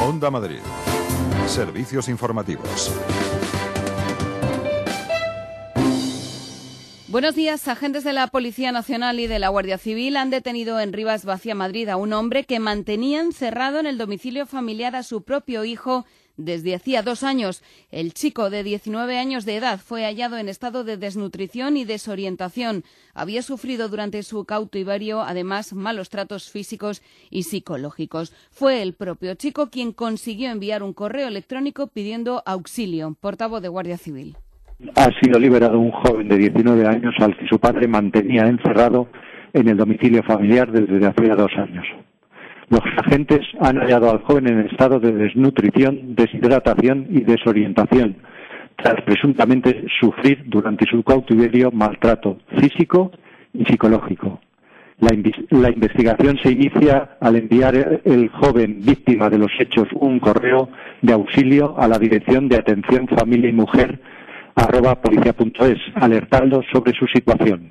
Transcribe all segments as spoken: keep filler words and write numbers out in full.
Onda Madrid. Servicios informativos. Buenos días. Agentes de la Policía Nacional y de la Guardia Civil han detenido en Rivas Vacia, Madrid, a un hombre que mantenía encerrado en el domicilio familiar a su propio hijo desde hacía dos años. El chico de diecinueve años de edad fue hallado en estado de desnutrición y desorientación. Había sufrido durante su cautiverio, además, malos tratos físicos y psicológicos. Fue el propio chico quien consiguió enviar un correo electrónico pidiendo auxilio. Portavoz de Guardia Civil. Ha sido liberado un joven de diecinueve años al que su padre mantenía encerrado en el domicilio familiar desde hacía dos años. Los agentes han hallado al joven en estado de desnutrición, deshidratación y desorientación, tras presuntamente sufrir durante su cautiverio maltrato físico y psicológico. La, inv- la investigación se inicia al enviar el joven víctima de los hechos un correo de auxilio a la Dirección de Atención Familia y Mujer arroba policía punto es, alertando sobre su situación.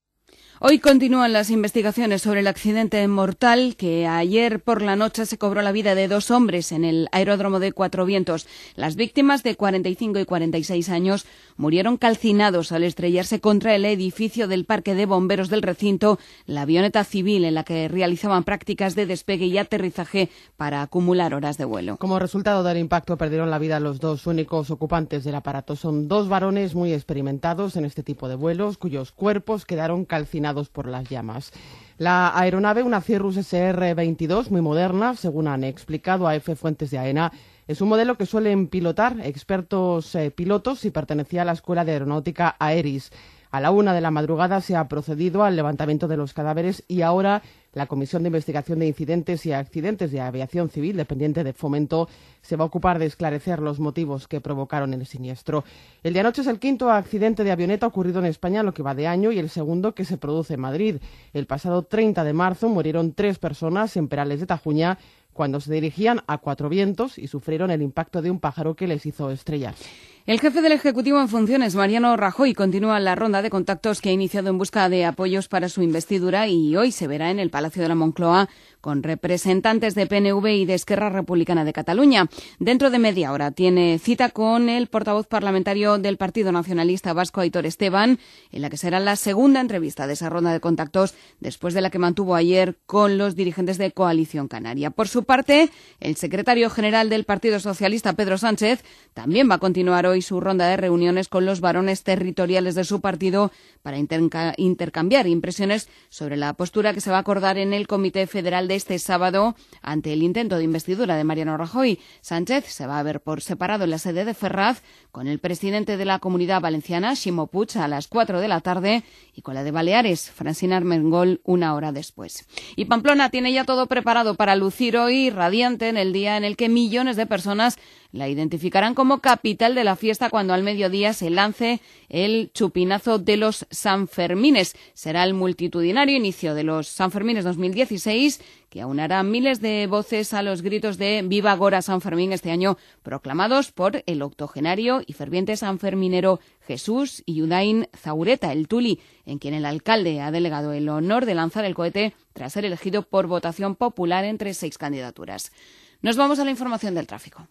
Hoy continúan las investigaciones sobre el accidente mortal que ayer por la noche se cobró la vida de dos hombres en el aeródromo de Cuatro Vientos. Las víctimas, de cuarenta y cinco y cuarenta y seis años, murieron calcinados al estrellarse contra el edificio del Parque de Bomberos del recinto la avioneta civil en la que realizaban prácticas de despegue y aterrizaje para acumular horas de vuelo. Como resultado del impacto perdieron la vida los dos únicos ocupantes del aparato. Son dos varones muy experimentados en este tipo de vuelos, cuyos cuerpos quedaron calcinados por las llamas. La aeronave, una Cirrus S R veintidós, muy moderna, según han explicado a F fuentes de AENA, es un modelo que suelen pilotar expertos eh, pilotos y pertenecía a la Escuela de Aeronáutica AERIS. A la una de la madrugada se ha procedido al levantamiento de los cadáveres y ahora la Comisión de Investigación de Incidentes y Accidentes de Aviación Civil, dependiente de Fomento, se va a ocupar de esclarecer los motivos que provocaron el siniestro. El de anoche es el quinto accidente de avioneta ocurrido en España en lo que va de año y el segundo que se produce en Madrid. El pasado treinta de marzo murieron tres personas en Perales de Tajuña cuando se dirigían a Cuatro Vientos y sufrieron el impacto de un pájaro que les hizo estrellar. El jefe del Ejecutivo en funciones, Mariano Rajoy, continúa la ronda de contactos que ha iniciado en busca de apoyos para su investidura y hoy se verá en el Palacio de la Moncloa con representantes de P N V y de Esquerra Republicana de Cataluña. Dentro de media hora tiene cita con el portavoz parlamentario del Partido Nacionalista Vasco, Aitor Esteban, en la que será la segunda entrevista de esa ronda de contactos después de la que mantuvo ayer con los dirigentes de Coalición Canaria. Por su parte, el secretario general del Partido Socialista, Pedro Sánchez, también va a continuar hoy su ronda de reuniones con los varones territoriales de su partido para interca- intercambiar impresiones sobre la postura que se va a acordar en el Comité Federal de este sábado ante el intento de investidura de Mariano Rajoy. Sánchez se va a ver por separado en la sede de Ferraz con el presidente de la Comunidad Valenciana, Ximo Puig, a las cuatro de la tarde y con la de Baleares, Francina Armengol, una hora después. Y Pamplona tiene ya todo preparado para lucir hoy radiante en el día en el que millones de personas la identificarán como capital de la fiesta cuando al mediodía se lance el chupinazo de los Sanfermines. Será el multitudinario inicio de los Sanfermines dos mil dieciséis, que aunará miles de voces a los gritos de Viva Gora San Fermín, este año proclamados por el octogenario y ferviente sanferminero Jesús Iudain Zaureta, el Tuli, en quien el alcalde ha delegado el honor de lanzar el cohete tras ser elegido por votación popular entre seis candidaturas. Nos vamos a la información del tráfico.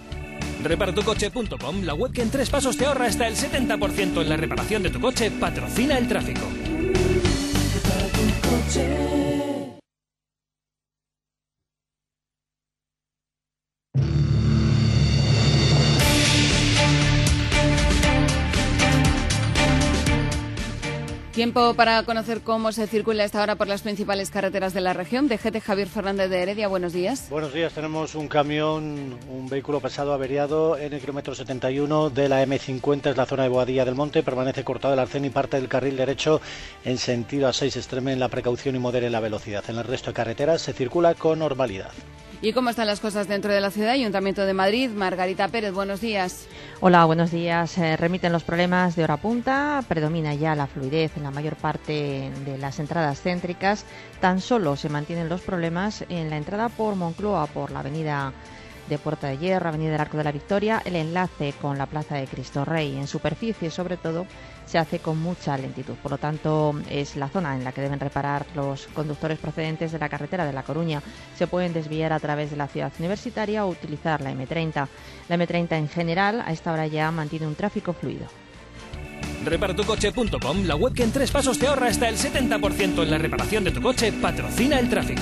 repara tu coche punto com, la web que en tres pasos te ahorra hasta el setenta por ciento en la reparación de tu coche, patrocina el tráfico. Repara tu coche. Tiempo para conocer cómo se circula a esta hora por las principales carreteras de la región. D G T Javier Fernández de Heredia, buenos días. Buenos días, tenemos un camión, un vehículo pesado averiado en el kilómetro setenta y uno de la eme cincuenta, es la zona de Boadilla del Monte, permanece cortado el arcén y parte del carril derecho en sentido A seis, extremen la precaución y moderen la velocidad. En el resto de carreteras se circula con normalidad. ¿Y cómo están las cosas dentro de la ciudad? Ayuntamiento de Madrid, Margarita Pérez, buenos días. Hola, buenos días. Eh, remiten los problemas de hora punta, predomina ya la fluidez en la mayor parte de las entradas céntricas. Tan solo se mantienen los problemas en la entrada por Moncloa, por la avenida de Puerta de Hierro, Avenida del Arco de la Victoria, el enlace con la Plaza de Cristo Rey. En superficie, sobre todo, se hace con mucha lentitud. Por lo tanto, es la zona en la que deben reparar los conductores procedentes de la carretera de La Coruña. Se pueden desviar a través de la ciudad universitaria o utilizar la eme treinta. La eme treinta en general a esta hora ya mantiene un tráfico fluido. Reparatucoche punto com, la web que en tres pasos te ahorra hasta el setenta por ciento en la reparación de tu coche, patrocina el tráfico.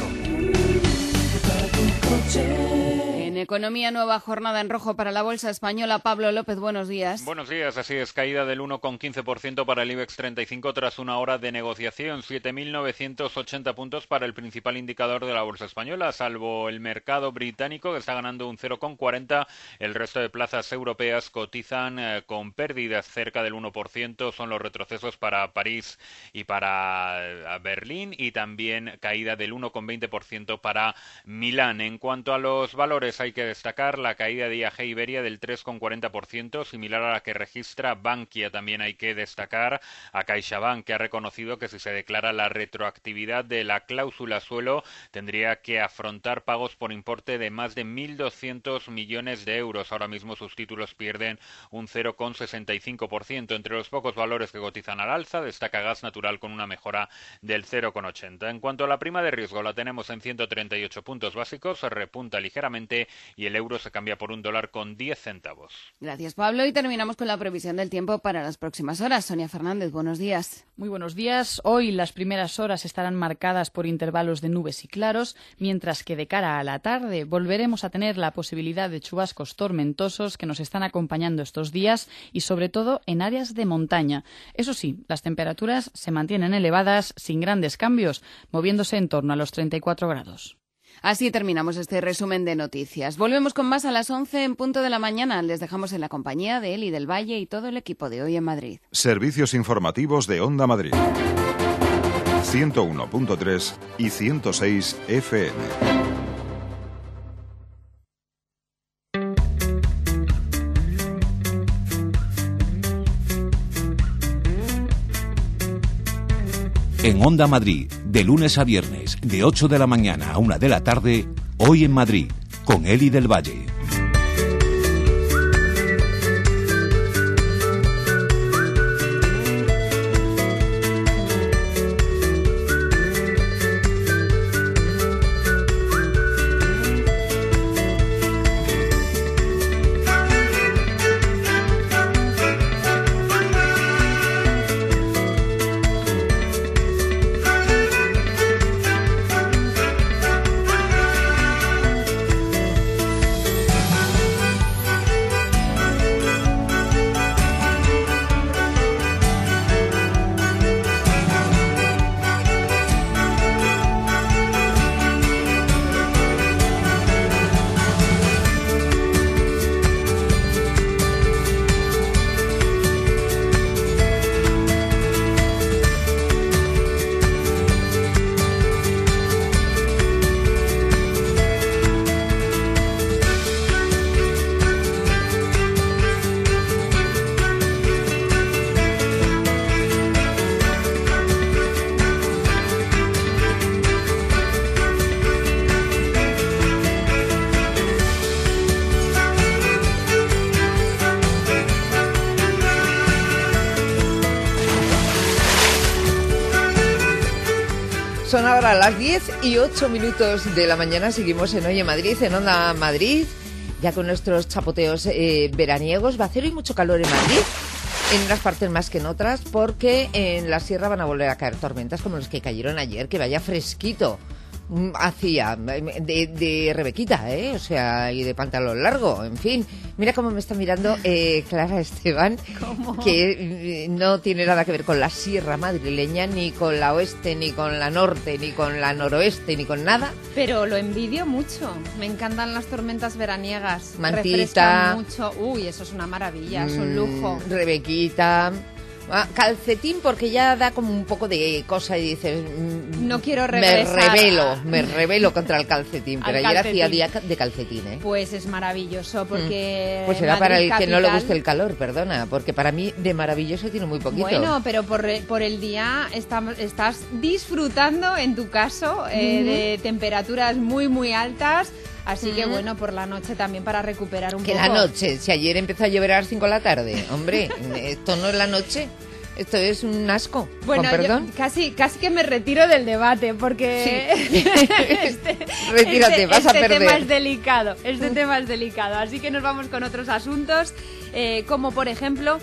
En economía, nueva jornada en rojo para la bolsa española. Pablo López, buenos días. Buenos días, así es, caída del uno coma quince por ciento para el IBEX treinta y cinco tras una hora de negociación, siete mil novecientos ochenta puntos para el principal indicador de la bolsa española, salvo el mercado británico que está ganando un cero coma cuarenta, el resto de plazas europeas cotizan eh, con pérdidas cerca del uno por ciento, son los retrocesos para París y para eh, Berlín, y también caída del uno coma veinte por ciento para Milán. En cuanto a los valores, hay que destacar la caída de I A G Iberia del tres coma cuarenta por ciento, similar a la que registra Bankia. También hay que destacar a CaixaBank, que ha reconocido que si se declara la retroactividad de la cláusula suelo, tendría que afrontar pagos por importe de más de mil doscientos millones de euros. Ahora mismo sus títulos pierden un cero coma sesenta y cinco por ciento. Entre los pocos valores que cotizan al alza, destaca Gas Natural con una mejora del cero coma ochenta. En cuanto a la prima de riesgo, la tenemos en ciento treinta y ocho puntos básicos, repunta ligeramente y el euro se cambia por un dólar con diez centavos. Gracias, Pablo. Y terminamos con la previsión del tiempo para las próximas horas. Sonia Fernández, buenos días. Muy buenos días. Hoy las primeras horas estarán marcadas por intervalos de nubes y claros, mientras que de cara a la tarde volveremos a tener la posibilidad de chubascos tormentosos que nos están acompañando estos días y sobre todo en áreas de montaña. Eso sí, las temperaturas se mantienen elevadas sin grandes cambios, moviéndose en torno a los treinta y cuatro grados. Así terminamos este resumen de noticias. Volvemos con más a las once en punto de la mañana. Les dejamos en la compañía de Eli del Valle y todo el equipo de Hoy en Madrid. Servicios informativos de Onda Madrid. ciento uno punto tres y ciento seis F M. En Onda Madrid, de lunes a viernes, de ocho de la mañana a una de la tarde, Hoy en Madrid, con Eli del Valle. Son ahora las diez y ocho minutos de la mañana. Seguimos en Hoy en Madrid, en Onda Madrid, ya con nuestros chapoteos eh, veraniegos. Va a hacer hoy mucho calor en Madrid, en unas partes más que en otras, porque en la sierra van a volver a caer tormentas como las que cayeron ayer, que vaya fresquito hacía de, de Rebequita, ¿eh? O sea, y de pantalón largo, en fin. Mira cómo me está mirando eh, Clara Esteban, ¿cómo? Que eh, no tiene nada que ver con la sierra madrileña, ni con la oeste, ni con la norte, ni con la noroeste, ni con nada. Pero lo envidio mucho. Me encantan las tormentas veraniegas. Mantita. Refrescan mucho. Uy, eso es una maravilla, es un lujo. Rebequita. Ah, calcetín porque ya da como un poco de cosa y dices... Mmm, no quiero regresar. Me rebelo, a... me rebelo contra el calcetín, pero ayer calcetín. hacía día de calcetín, ¿eh? Pues es maravilloso porque... Pues será Madrid para el capital... que no le guste el calor, perdona, porque para mí de maravilloso tiene muy poquito. Bueno, pero por, por el día estamos, estás disfrutando, en tu caso, eh, uh-huh. de temperaturas muy, muy altas. Así que, bueno, por la noche también para recuperar un que poco... Que la noche, si ayer empezó a llover a las cinco de la tarde, hombre, esto no es la noche, esto es un asco, bueno, con perdón. Yo casi, casi que me retiro del debate, porque... Sí. este, Retírate, este, vas este a perder. Este tema es delicado, este tema es delicado, así que nos vamos con otros asuntos, eh, como por ejemplo...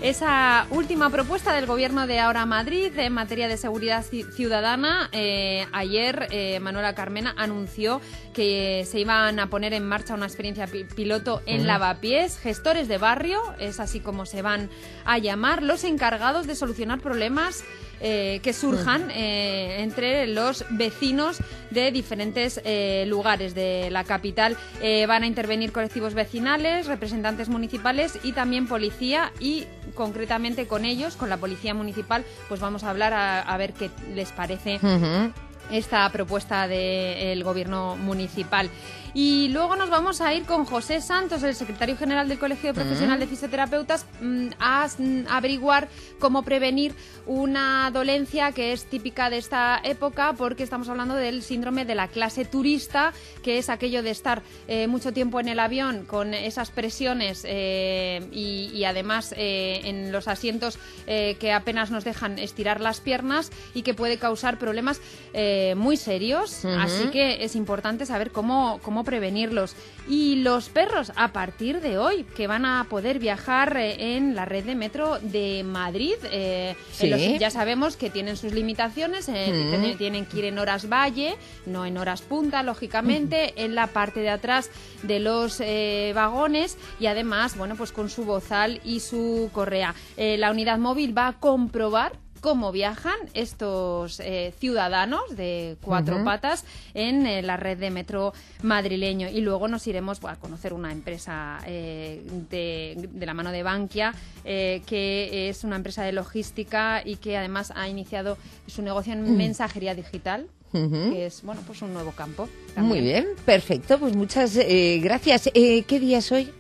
Esa última propuesta del Gobierno de Ahora Madrid en materia de seguridad ciudadana. Eh, ayer eh, Manuela Carmena anunció que se iban a poner en marcha una experiencia pi- piloto en mm. Lavapiés. Gestores de barrio, es así como se van a llamar, los encargados de solucionar problemas Eh, que surjan eh, entre los vecinos de diferentes eh, lugares de la capital. Eh, van a intervenir colectivos vecinales, representantes municipales y también policía, y concretamente con ellos, con la policía municipal, pues vamos a hablar a, a ver qué les parece uh-huh. esta propuesta del gobierno municipal. Y luego nos vamos a ir con José Santos, el secretario general del Colegio Profesional de Fisioterapeutas, a averiguar cómo prevenir una dolencia que es típica de esta época, porque estamos hablando del síndrome de la clase turista, que es aquello de estar eh, mucho tiempo en el avión con esas presiones eh, y, y además eh, en los asientos eh, que apenas nos dejan estirar las piernas y que puede causar problemas eh, muy serios. Uh-huh. Así que es importante saber cómo, cómo prevenirlos. Y los perros, a partir de hoy, que van a poder viajar eh, en la red de metro de Madrid. Eh, ¿Sí? en los, ya sabemos que tienen sus limitaciones, eh, mm. tienen, tienen que ir en horas valle, no en horas punta, lógicamente, mm. en la parte de atrás de los eh, vagones, y además, bueno, pues con su bozal y su correa. Eh, la unidad móvil va a comprobar cómo viajan estos eh, ciudadanos de cuatro uh-huh. patas en eh, la red de metro madrileño. Y luego nos iremos pues, a conocer una empresa eh, de, de la mano de Bankia, eh, que es una empresa de logística y que además ha iniciado su negocio en uh-huh. mensajería digital. Uh-huh. Que es, bueno, pues un nuevo campo también. Muy bien, perfecto, pues muchas eh, gracias. Eh, ¿Qué día es hoy?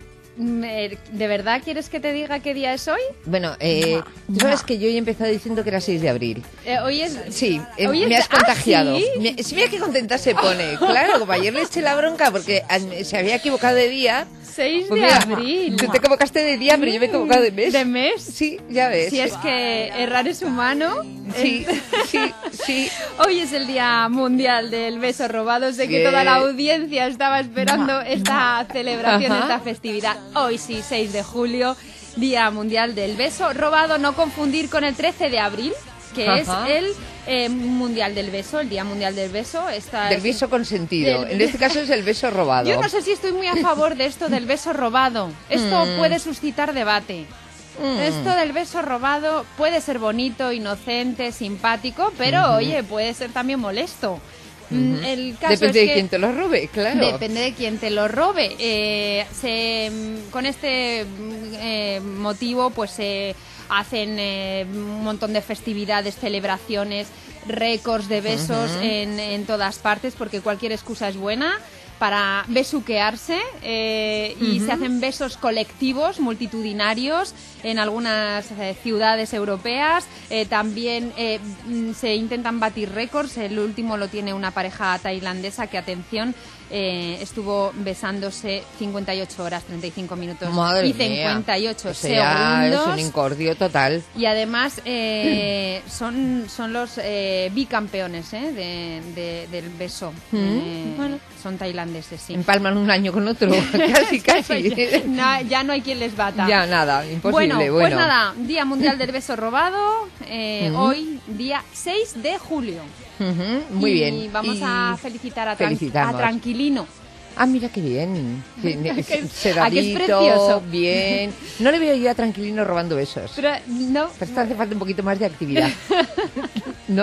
¿De verdad quieres que te diga qué día es hoy? Bueno, eh, tú sabes que yo he empezado diciendo que era seis de abril. Eh, hoy es... Sí, eh, hoy me es... has contagiado. ¿Ah, sí? Me, sí, mira qué contenta se pone. Claro, como ayer le eché la bronca porque se había equivocado de día. seis pues de mira, abril. Tú te equivocaste de día, pero yo me he equivocado de mes. ¿De mes? Sí, ya ves. Si es que errar es humano. Sí, sí, sí. Hoy es el Día Mundial del Beso Robado. Sé que toda la audiencia estaba esperando esta celebración, Ajá. esta festividad. Hoy sí, seis de julio, Día Mundial del Beso Robado. No confundir con el trece de abril, que Ajá. es el eh, Mundial del Beso, el Día Mundial del Beso. Esta del es... beso consentido. Del... En este caso es el beso robado. Yo no sé si estoy muy a favor de esto del beso robado. Esto mm. puede suscitar debate. Mm. Esto del beso robado puede ser bonito, inocente, simpático, pero uh-huh. oye, puede ser también molesto. Uh-huh. El caso depende es de quién te lo robe, claro. Depende de quién te lo robe. Eh, se, con este eh, motivo, pues se hacen eh, un montón de festividades, celebraciones, récords de besos uh-huh. en, en todas partes, porque cualquier excusa es buena para besuquearse eh, y uh-huh. se hacen besos colectivos, multitudinarios en algunas eh, ciudades europeas. Eh, también eh, se intentan batir récords. El último lo tiene una pareja tailandesa que, atención, eh, estuvo besándose cincuenta y ocho horas, treinta y cinco minutos Madre y cincuenta y ocho mía. O sea, segundos. Es un incordio total. Y además eh, son, son los eh, bicampeones eh, de, de, del beso. Mm. Eh, bueno. Son tailandeses, sí. Empalman un año con otro, casi, casi. No, ya no hay quien les bata. Ya, nada, imposible. Bueno, bueno. pues nada, Día Mundial del Beso Robado, eh, uh-huh. hoy, día seis de julio. Uh-huh. Muy y bien. Y vamos a felicitar a, tran- a Tranquilino. Ah, mira qué bien. Sedadito, ¿A que es precioso? Bien. No le veo yo a Tranquilino robando besos. Pero no. Pero esto hace falta un poquito más de actividad. ¿No?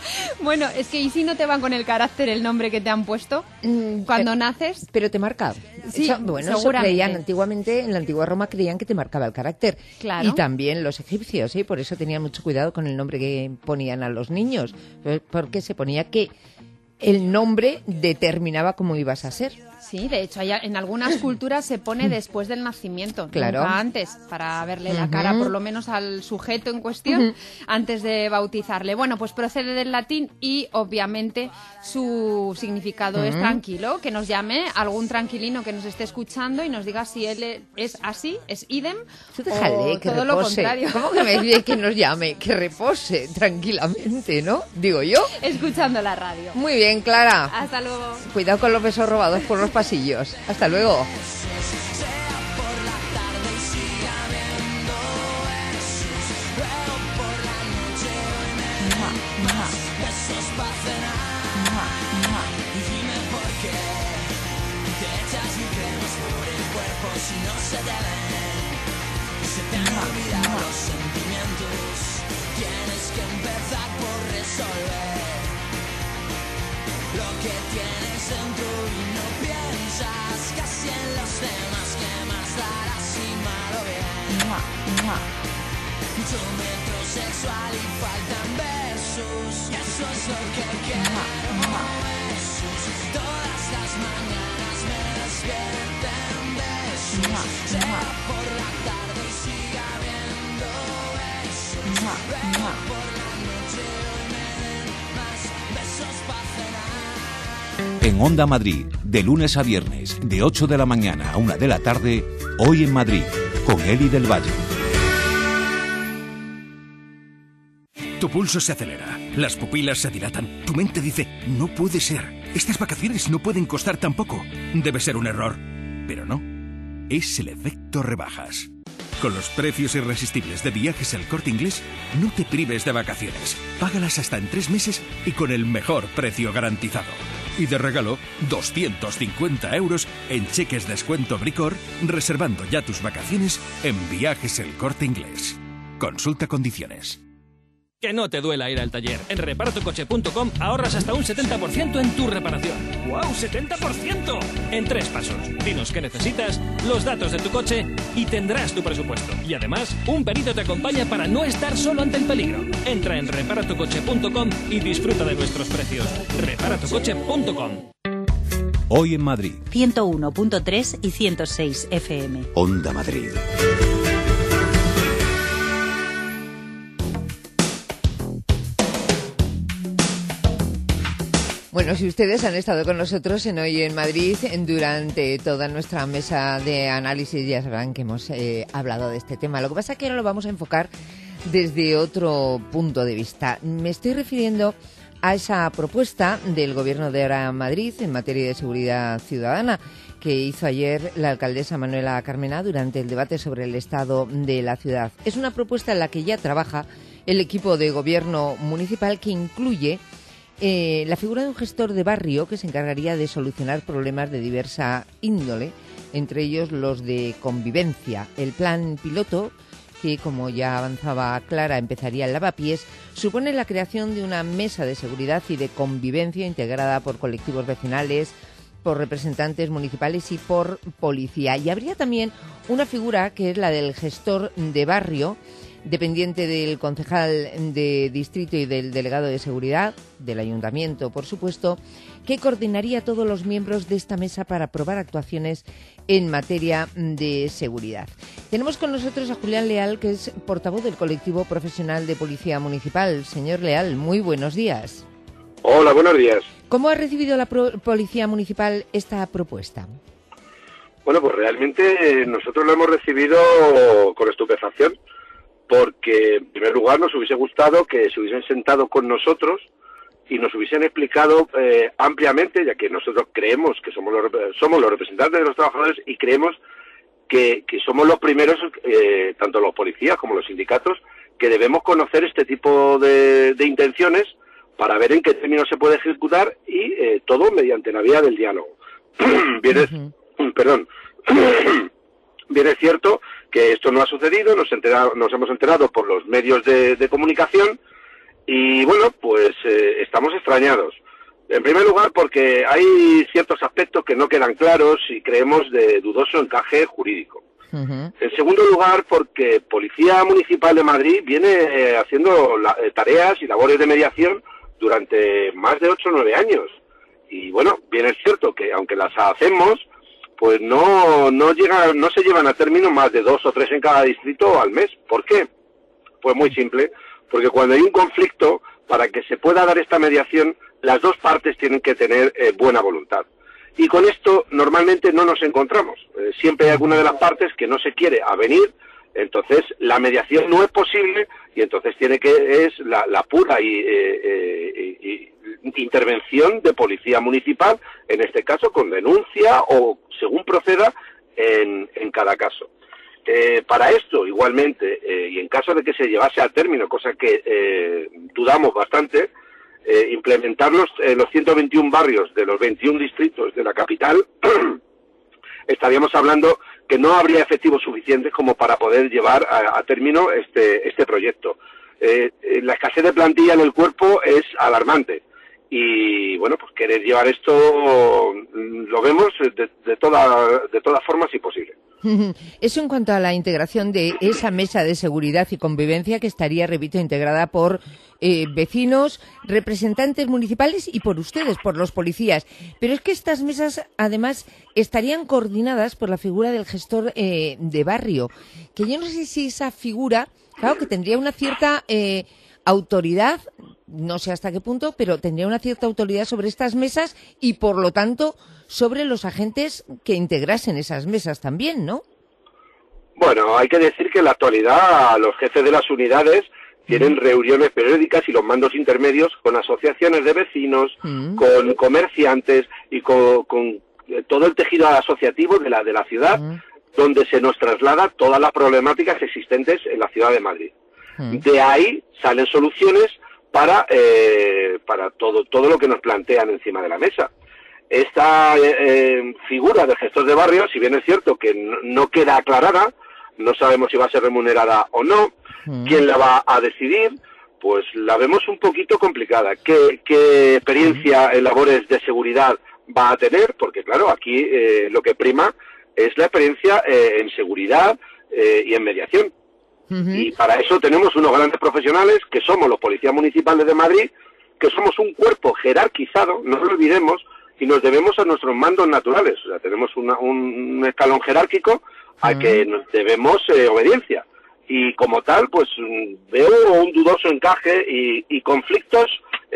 Bueno, es que ¿y si no te van con el carácter el nombre que te han puesto mm, cuando eh, naces? Pero te marca. Sí, eso, bueno, eso creían antiguamente, en la antigua Roma creían que te marcaba el carácter. Claro. Y también los egipcios, ¿sí? Por eso tenían mucho cuidado con el nombre que ponían a los niños, porque se ponía que el nombre determinaba cómo ibas a ser. Sí, de hecho, hay, en algunas culturas se pone después del nacimiento, claro. nunca antes, para verle la cara, por lo menos al sujeto en cuestión, uh-huh. antes de bautizarle. Bueno, pues procede del latín y, obviamente, su significado uh-huh. es tranquilo. Que nos llame algún tranquilino que nos esté escuchando y nos diga si él es así, es idem, Tú déjale, o que todo repose. Lo contrario. ¿Cómo que me dice que nos llame? Que repose tranquilamente, ¿no? Digo yo. Escuchando la radio. Muy bien, Clara. Hasta luego. Cuidado con los besos robados por los pasillos. Hasta luego. Sexual y faltan besos, y eso es lo que quiero. Besos, todas las mañanas me despierten besos, sea por la tarde y siga habiendo besos, luego por la noche hoy me den más besos para cenar. En Onda Madrid, de lunes a viernes, de ocho de la mañana a una de la tarde, Hoy en Madrid, con Eli del Valle. Tu pulso se acelera, las pupilas se dilatan, tu mente dice, no puede ser, estas vacaciones no pueden costar tan poco, debe ser un error. Pero no, es el efecto rebajas. Con los precios irresistibles de Viajes El Corte Inglés, no te prives de vacaciones, págalas hasta en tres meses y con el mejor precio garantizado. Y de regalo, doscientos cincuenta euros en cheques descuento Bricor, reservando ya tus vacaciones en Viajes El Corte Inglés. Consulta condiciones. Que no te duela ir al taller. En repara tu coche punto com ahorras hasta un setenta por ciento en tu reparación. ¡Guau! ¡setenta por ciento! En tres pasos. Dinos qué necesitas, los datos de tu coche y tendrás tu presupuesto. Y además, un perito te acompaña para no estar solo ante el peligro. Entra en repara tu coche punto com y disfruta de nuestros precios. repara tu coche punto com. Hoy en Madrid. ciento uno punto tres y ciento seis F M. Onda Madrid. Bueno, si ustedes han estado con nosotros en Hoy en Madrid durante toda nuestra mesa de análisis, ya sabrán que hemos eh, hablado de este tema. Lo que pasa es que ahora lo vamos a enfocar desde otro punto de vista. Me estoy refiriendo a esa propuesta del Gobierno de Ahora Madrid en materia de seguridad ciudadana que hizo ayer la alcaldesa Manuela Carmena durante el debate sobre el estado de la ciudad. Es una propuesta en la que ya trabaja el equipo de gobierno municipal, que incluye Eh, la figura de un gestor de barrio que se encargaría de solucionar problemas de diversa índole, entre ellos los de convivencia. El plan piloto, que como ya avanzaba Clara empezaría en Lavapiés, supone la creación de una mesa de seguridad y de convivencia integrada por colectivos vecinales, por representantes municipales y por policía. Y habría también una figura que es la del gestor de barrio, dependiente del concejal de distrito y del delegado de seguridad, del ayuntamiento, por supuesto, que coordinaría a todos los miembros de esta mesa para aprobar actuaciones en materia de seguridad. Tenemos con nosotros a Julián Leal, que es portavoz del colectivo profesional de Policía Municipal. Señor Leal, muy buenos días. Hola, buenos días. ¿Cómo ha recibido la pro- Policía Municipal esta propuesta? Bueno, pues realmente eh, nosotros lo hemos recibido con estupefacción, porque en primer lugar nos hubiese gustado que se hubiesen sentado con nosotros y nos hubiesen explicado eh, ampliamente, ya que nosotros creemos que somos los, somos los representantes de los trabajadores y creemos que, que somos los primeros, eh, tanto los policías como los sindicatos, que debemos conocer este tipo de, de intenciones para ver en qué términos se puede ejecutar y eh, todo mediante la vía del diálogo. Bien, es, uh-huh. perdón. Bien es cierto que esto no ha sucedido, nos, entera, nos hemos enterado por los medios de, de comunicación y bueno, pues eh, estamos extrañados. En primer lugar, porque hay ciertos aspectos que no quedan claros y creemos de dudoso encaje jurídico. Uh-huh. En segundo lugar, porque Policía Municipal de Madrid viene eh, haciendo la, eh, tareas y labores de mediación durante más de ocho o nueve años. Y bueno, bien es cierto que aunque las hacemos, pues no, no, llega, no se llevan a término más de dos o tres en cada distrito al mes. ¿Por qué? Pues muy simple, porque cuando hay un conflicto, para que se pueda dar esta mediación, las dos partes tienen que tener eh, buena voluntad. Y con esto normalmente no nos encontramos. Eh, siempre hay alguna de las partes que no se quiere avenir, entonces la mediación no es posible y entonces tiene que es la, la pura y, eh, eh, y intervención de policía municipal, en este caso con denuncia o según proceda en, en cada caso. Eh, para esto, igualmente, eh, y en caso de que se llevase a término, cosa que eh, dudamos bastante, eh, implementar los, eh, los ciento veintiún barrios de los veintiún distritos de la capital, estaríamos hablando que no habría efectivos suficientes como para poder llevar a, a término este, este proyecto. Eh, la escasez de plantilla en el cuerpo es alarmante. Y bueno, pues querer llevar esto lo vemos de, de, toda, de todas formas imposible. Eso en cuanto a la integración de esa mesa de seguridad y convivencia que estaría, repito, integrada por eh, vecinos, representantes municipales y por ustedes, por los policías. Pero es que estas mesas, además, estarían coordinadas por la figura del gestor eh, de barrio, que yo no sé si esa figura, claro, que tendría una cierta eh, autoridad, no sé hasta qué punto, pero tendría una cierta autoridad sobre estas mesas y, por lo tanto, sobre los agentes que integrasen esas mesas también, ¿no? Bueno, hay que decir que en la actualidad los jefes de las unidades tienen reuniones periódicas y los mandos intermedios con asociaciones de vecinos, mm. con comerciantes y con, con todo el tejido asociativo de la, de la ciudad, mm. donde se nos traslada todas las problemáticas existentes en la ciudad de Madrid. Mm. De ahí salen soluciones para, eh, para todo, todo lo que nos plantean encima de la mesa. Esta eh, figura del gestor de barrio, si bien es cierto que no, no queda aclarada, no sabemos si va a ser remunerada o no, mm. quién la va a decidir, pues la vemos un poquito complicada. ¿Qué, qué experiencia en labores de seguridad va a tener? Porque claro, aquí eh, lo que prima es la experiencia eh, en seguridad eh, y en mediación. Uh-huh. Y para eso tenemos unos grandes profesionales, que somos los policías municipales de Madrid, que somos un cuerpo jerarquizado, no lo olvidemos, y nos debemos a nuestros mandos naturales. O sea, tenemos una, un, un escalón jerárquico al uh-huh. que nos debemos eh, obediencia. Y como tal, pues veo un dudoso encaje y, y conflictos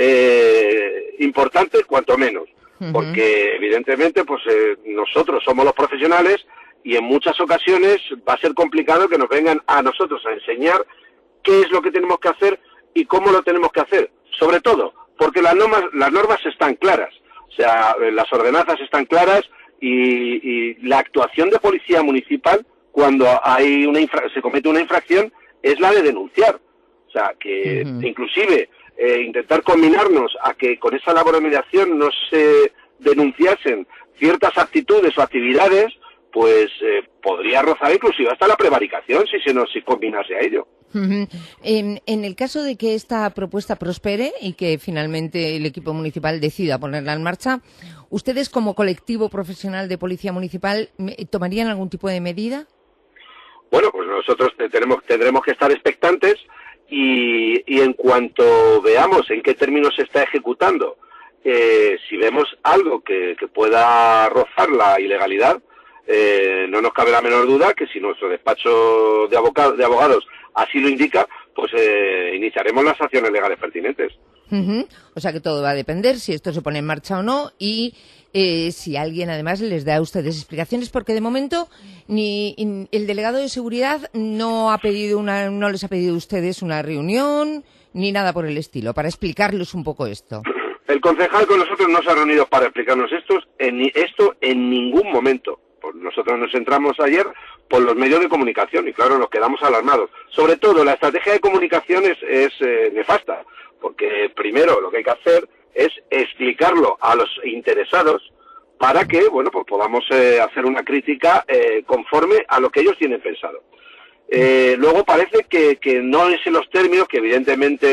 eh, importantes, cuanto menos. Uh-huh. Porque evidentemente, pues eh, nosotros somos los profesionales y en muchas ocasiones va a ser complicado que nos vengan a nosotros a enseñar qué es lo que tenemos que hacer y cómo lo tenemos que hacer. Sobre todo, porque las normas, las normas están claras. O sea, las ordenanzas están claras y, y la actuación de policía municipal cuando hay una infra- se comete una infracción es la de denunciar. O sea, que uh-huh. inclusive eh, intentar combinarnos a que con esa labor de mediación no se denunciasen ciertas actitudes o actividades, pues eh, podría rozar inclusive hasta la prevaricación si se nos si combinase a ello. Uh-huh. En, en el caso de que esta propuesta prospere y que finalmente el equipo municipal decida ponerla en marcha, ¿ustedes como colectivo profesional de policía municipal tomarían algún tipo de medida? Bueno, pues nosotros tenemos, tendremos que estar expectantes y, y en cuanto veamos en qué términos se está ejecutando, eh, si vemos algo que, que pueda rozar la ilegalidad, eh, no nos cabe la menor duda que si nuestro despacho de, abogado, de abogados así lo indica, pues eh, iniciaremos las acciones legales pertinentes. Uh-huh. O sea que todo va a depender si esto se pone en marcha o no y eh, si alguien además les da a ustedes explicaciones, porque de momento ni in, el delegado de seguridad no ha pedido una, no les ha pedido a ustedes una reunión ni nada por el estilo para explicarles un poco esto. El concejal con nosotros no se ha reunido para explicarnos esto en, esto en ningún momento. Pues nosotros nos centramos ayer por los medios de comunicación y claro, nos quedamos alarmados. Sobre todo la estrategia de comunicación es, es eh, nefasta, porque primero lo que hay que hacer es explicarlo a los interesados para que, bueno, pues podamos eh, hacer una crítica eh, conforme a lo que ellos tienen pensado. Eh, luego parece que, que no es en los términos que evidentemente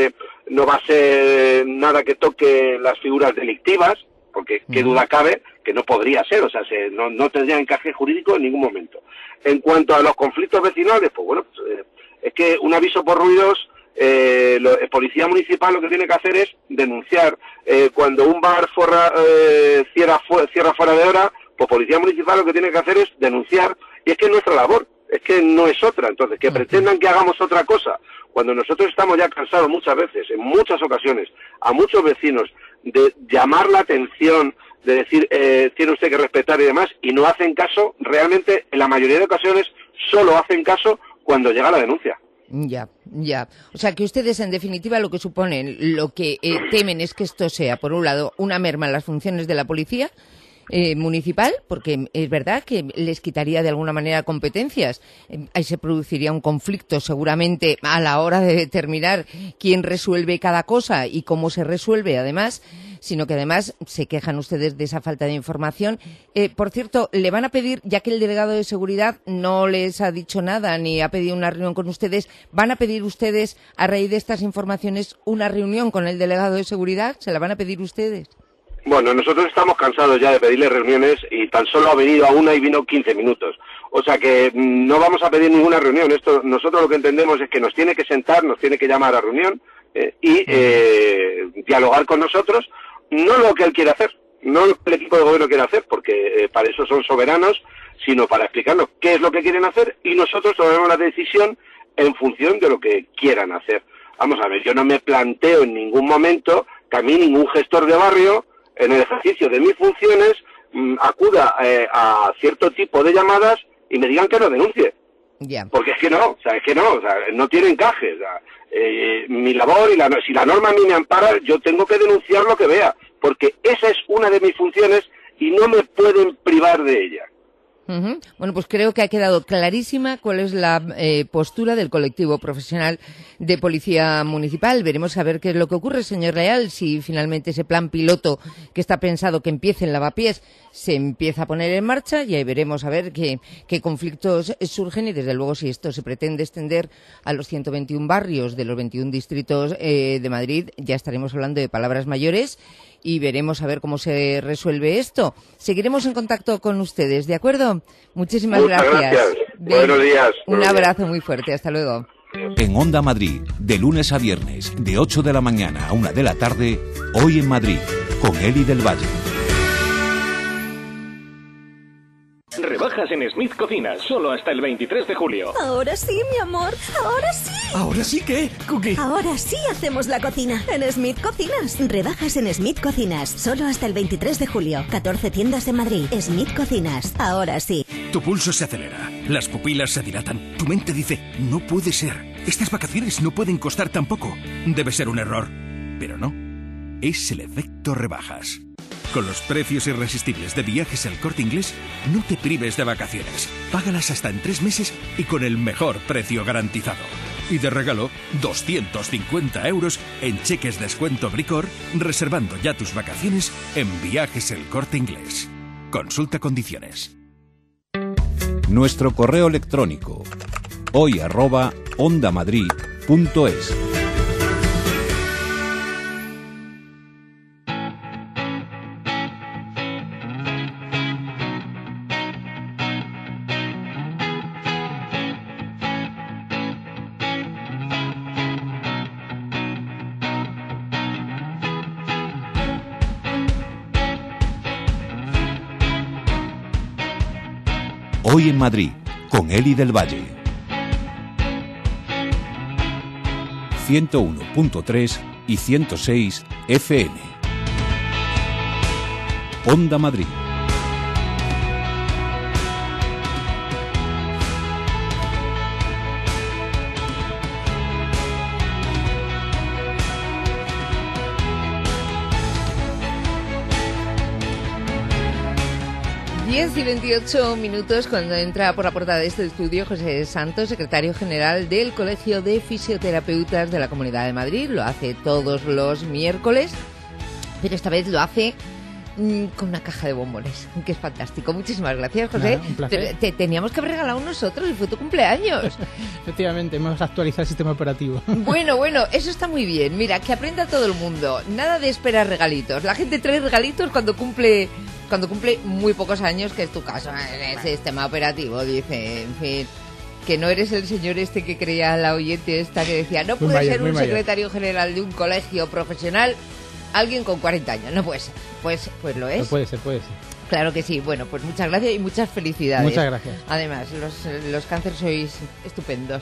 no va a ser nada que toque las figuras delictivas, porque qué duda cabe que no podría ser, o sea, se, no, no tendría encaje jurídico en ningún momento. En cuanto a los conflictos vecinales, pues bueno, pues, eh, es que un aviso por ruidos, eh, lo, el policía municipal lo que tiene que hacer es denunciar. Eh, cuando un bar forra, eh, cierra, fu cierra fuera de hora, pues policía municipal lo que tiene que hacer es denunciar, y es que es nuestra labor, es que no es otra. Entonces, que pretendan que hagamos otra cosa, cuando nosotros estamos ya cansados muchas veces, en muchas ocasiones, a muchos vecinos, de llamar la atención, de decir, eh, tiene usted que respetar y demás, y no hacen caso, realmente, en la mayoría de ocasiones, solo hacen caso cuando llega la denuncia. Ya, ya. O sea, que ustedes, en definitiva, lo que suponen, lo que eh, temen es que esto sea, por un lado, una merma en las funciones de la policía eh, municipal, porque es verdad que les quitaría de alguna manera competencias. Eh, ahí se produciría un conflicto, seguramente, a la hora de determinar quién resuelve cada cosa y cómo se resuelve, además, sino que además se quejan ustedes de esa falta de información. Eh, por cierto, le van a pedir, ya que el delegado de seguridad no les ha dicho nada ni ha pedido una reunión con ustedes, ¿van a pedir ustedes, a raíz de estas informaciones, una reunión con el delegado de seguridad? ¿Se la van a pedir ustedes? Bueno, nosotros estamos cansados ya de pedirle reuniones y tan solo ha venido a una y vino quince minutos. O sea que no vamos a pedir ninguna reunión. Esto, nosotros lo que entendemos es que nos tiene que sentar, nos tiene que llamar a reunión eh, y eh, dialogar con nosotros. No lo que él quiere hacer, no lo que el equipo de gobierno quiere hacer, porque eh, para eso son soberanos, sino para explicarnos qué es lo que quieren hacer y nosotros tomaremos la decisión en función de lo que quieran hacer. Vamos a ver, yo no me planteo en ningún momento que a mí ningún gestor de barrio, en el ejercicio de mis funciones, mmm, acuda eh, a cierto tipo de llamadas y me digan que no denuncie. Yeah. Porque es que no, o sea, es que no, o sea, no tiene encaje. O sea, eh, mi labor y la, si la norma a mí me ampara, yo tengo que denunciar lo que vea, porque esa es una de mis funciones y no me pueden privar de ella. Uh-huh. Bueno, pues creo que ha quedado clarísima cuál es la eh, postura del colectivo profesional de Policía Municipal. Veremos a ver qué es lo que ocurre, señor Leal, si finalmente ese plan piloto que está pensado que empiece en Lavapiés se empieza a poner en marcha, y ahí veremos a ver qué, qué conflictos surgen y, desde luego, si esto se pretende extender a los ciento veintiún barrios de los veintiún distritos eh, de Madrid, ya estaremos hablando de palabras mayores. Y veremos a ver cómo se resuelve esto. Seguiremos en contacto con ustedes, ¿de acuerdo? Muchísimas Muchas gracias. gracias. De... Buenos días. Un Buenos abrazo días. muy fuerte. Hasta luego. En Onda Madrid, de lunes a viernes, de ocho de la mañana a una de la tarde, Hoy en Madrid, con Eli del Valle. Rebajas en Smith Cocinas, solo hasta el veintitrés de julio. Ahora sí, mi amor, ahora sí. ¿Ahora sí qué, Cookie? Ahora sí hacemos la cocina en Smith Cocinas. Rebajas en Smith Cocinas, solo hasta el veintitrés de julio. catorce tiendas de Madrid. Smith Cocinas, ahora sí. Tu pulso se acelera, las pupilas se dilatan, tu mente dice, no puede ser. Estas vacaciones no pueden costar tan poco. Debe ser un error. Pero no, es el efecto rebajas. Con los precios irresistibles de Viajes El Corte Inglés, no te prives de vacaciones. Págalas hasta en tres meses y con el mejor precio garantizado. Y de regalo, doscientos cincuenta euros en cheques descuento Bricor, reservando ya tus vacaciones en Viajes El Corte Inglés. Consulta condiciones. Nuestro correo electrónico, hoy arroba ondamadrid punto es. Hoy en Madrid, con Eli del Valle. ciento uno punto tres y ciento seis F M. Onda Madrid. diez y veintiocho minutos cuando entra por la puerta de este estudio José Santos, secretario general del Colegio de Fisioterapeutas de la Comunidad de Madrid. Lo hace todos los miércoles, pero esta vez lo hace mmm, con una caja de bombones, que es fantástico. Muchísimas gracias, José. Nada, un placer. Te, te teníamos que haber regalado nosotros y fue tu cumpleaños. Efectivamente, hemos actualizado el sistema operativo. Bueno, bueno, eso está muy bien. Mira, que aprenda todo el mundo. Nada de esperar regalitos. La gente trae regalitos cuando cumple cuando cumple muy pocos años, que es tu caso. El sistema operativo, dice, en fin. Que no eres el señor este que creía la oyente esta que decía, no puede ser un secretario general de un colegio profesional alguien con cuarenta años. No puede ser. Pues, pues lo es. No puede ser, puede ser. Claro que sí. Bueno, pues muchas gracias y muchas felicidades. Muchas gracias. Además, los, los cánceres sois estupendos.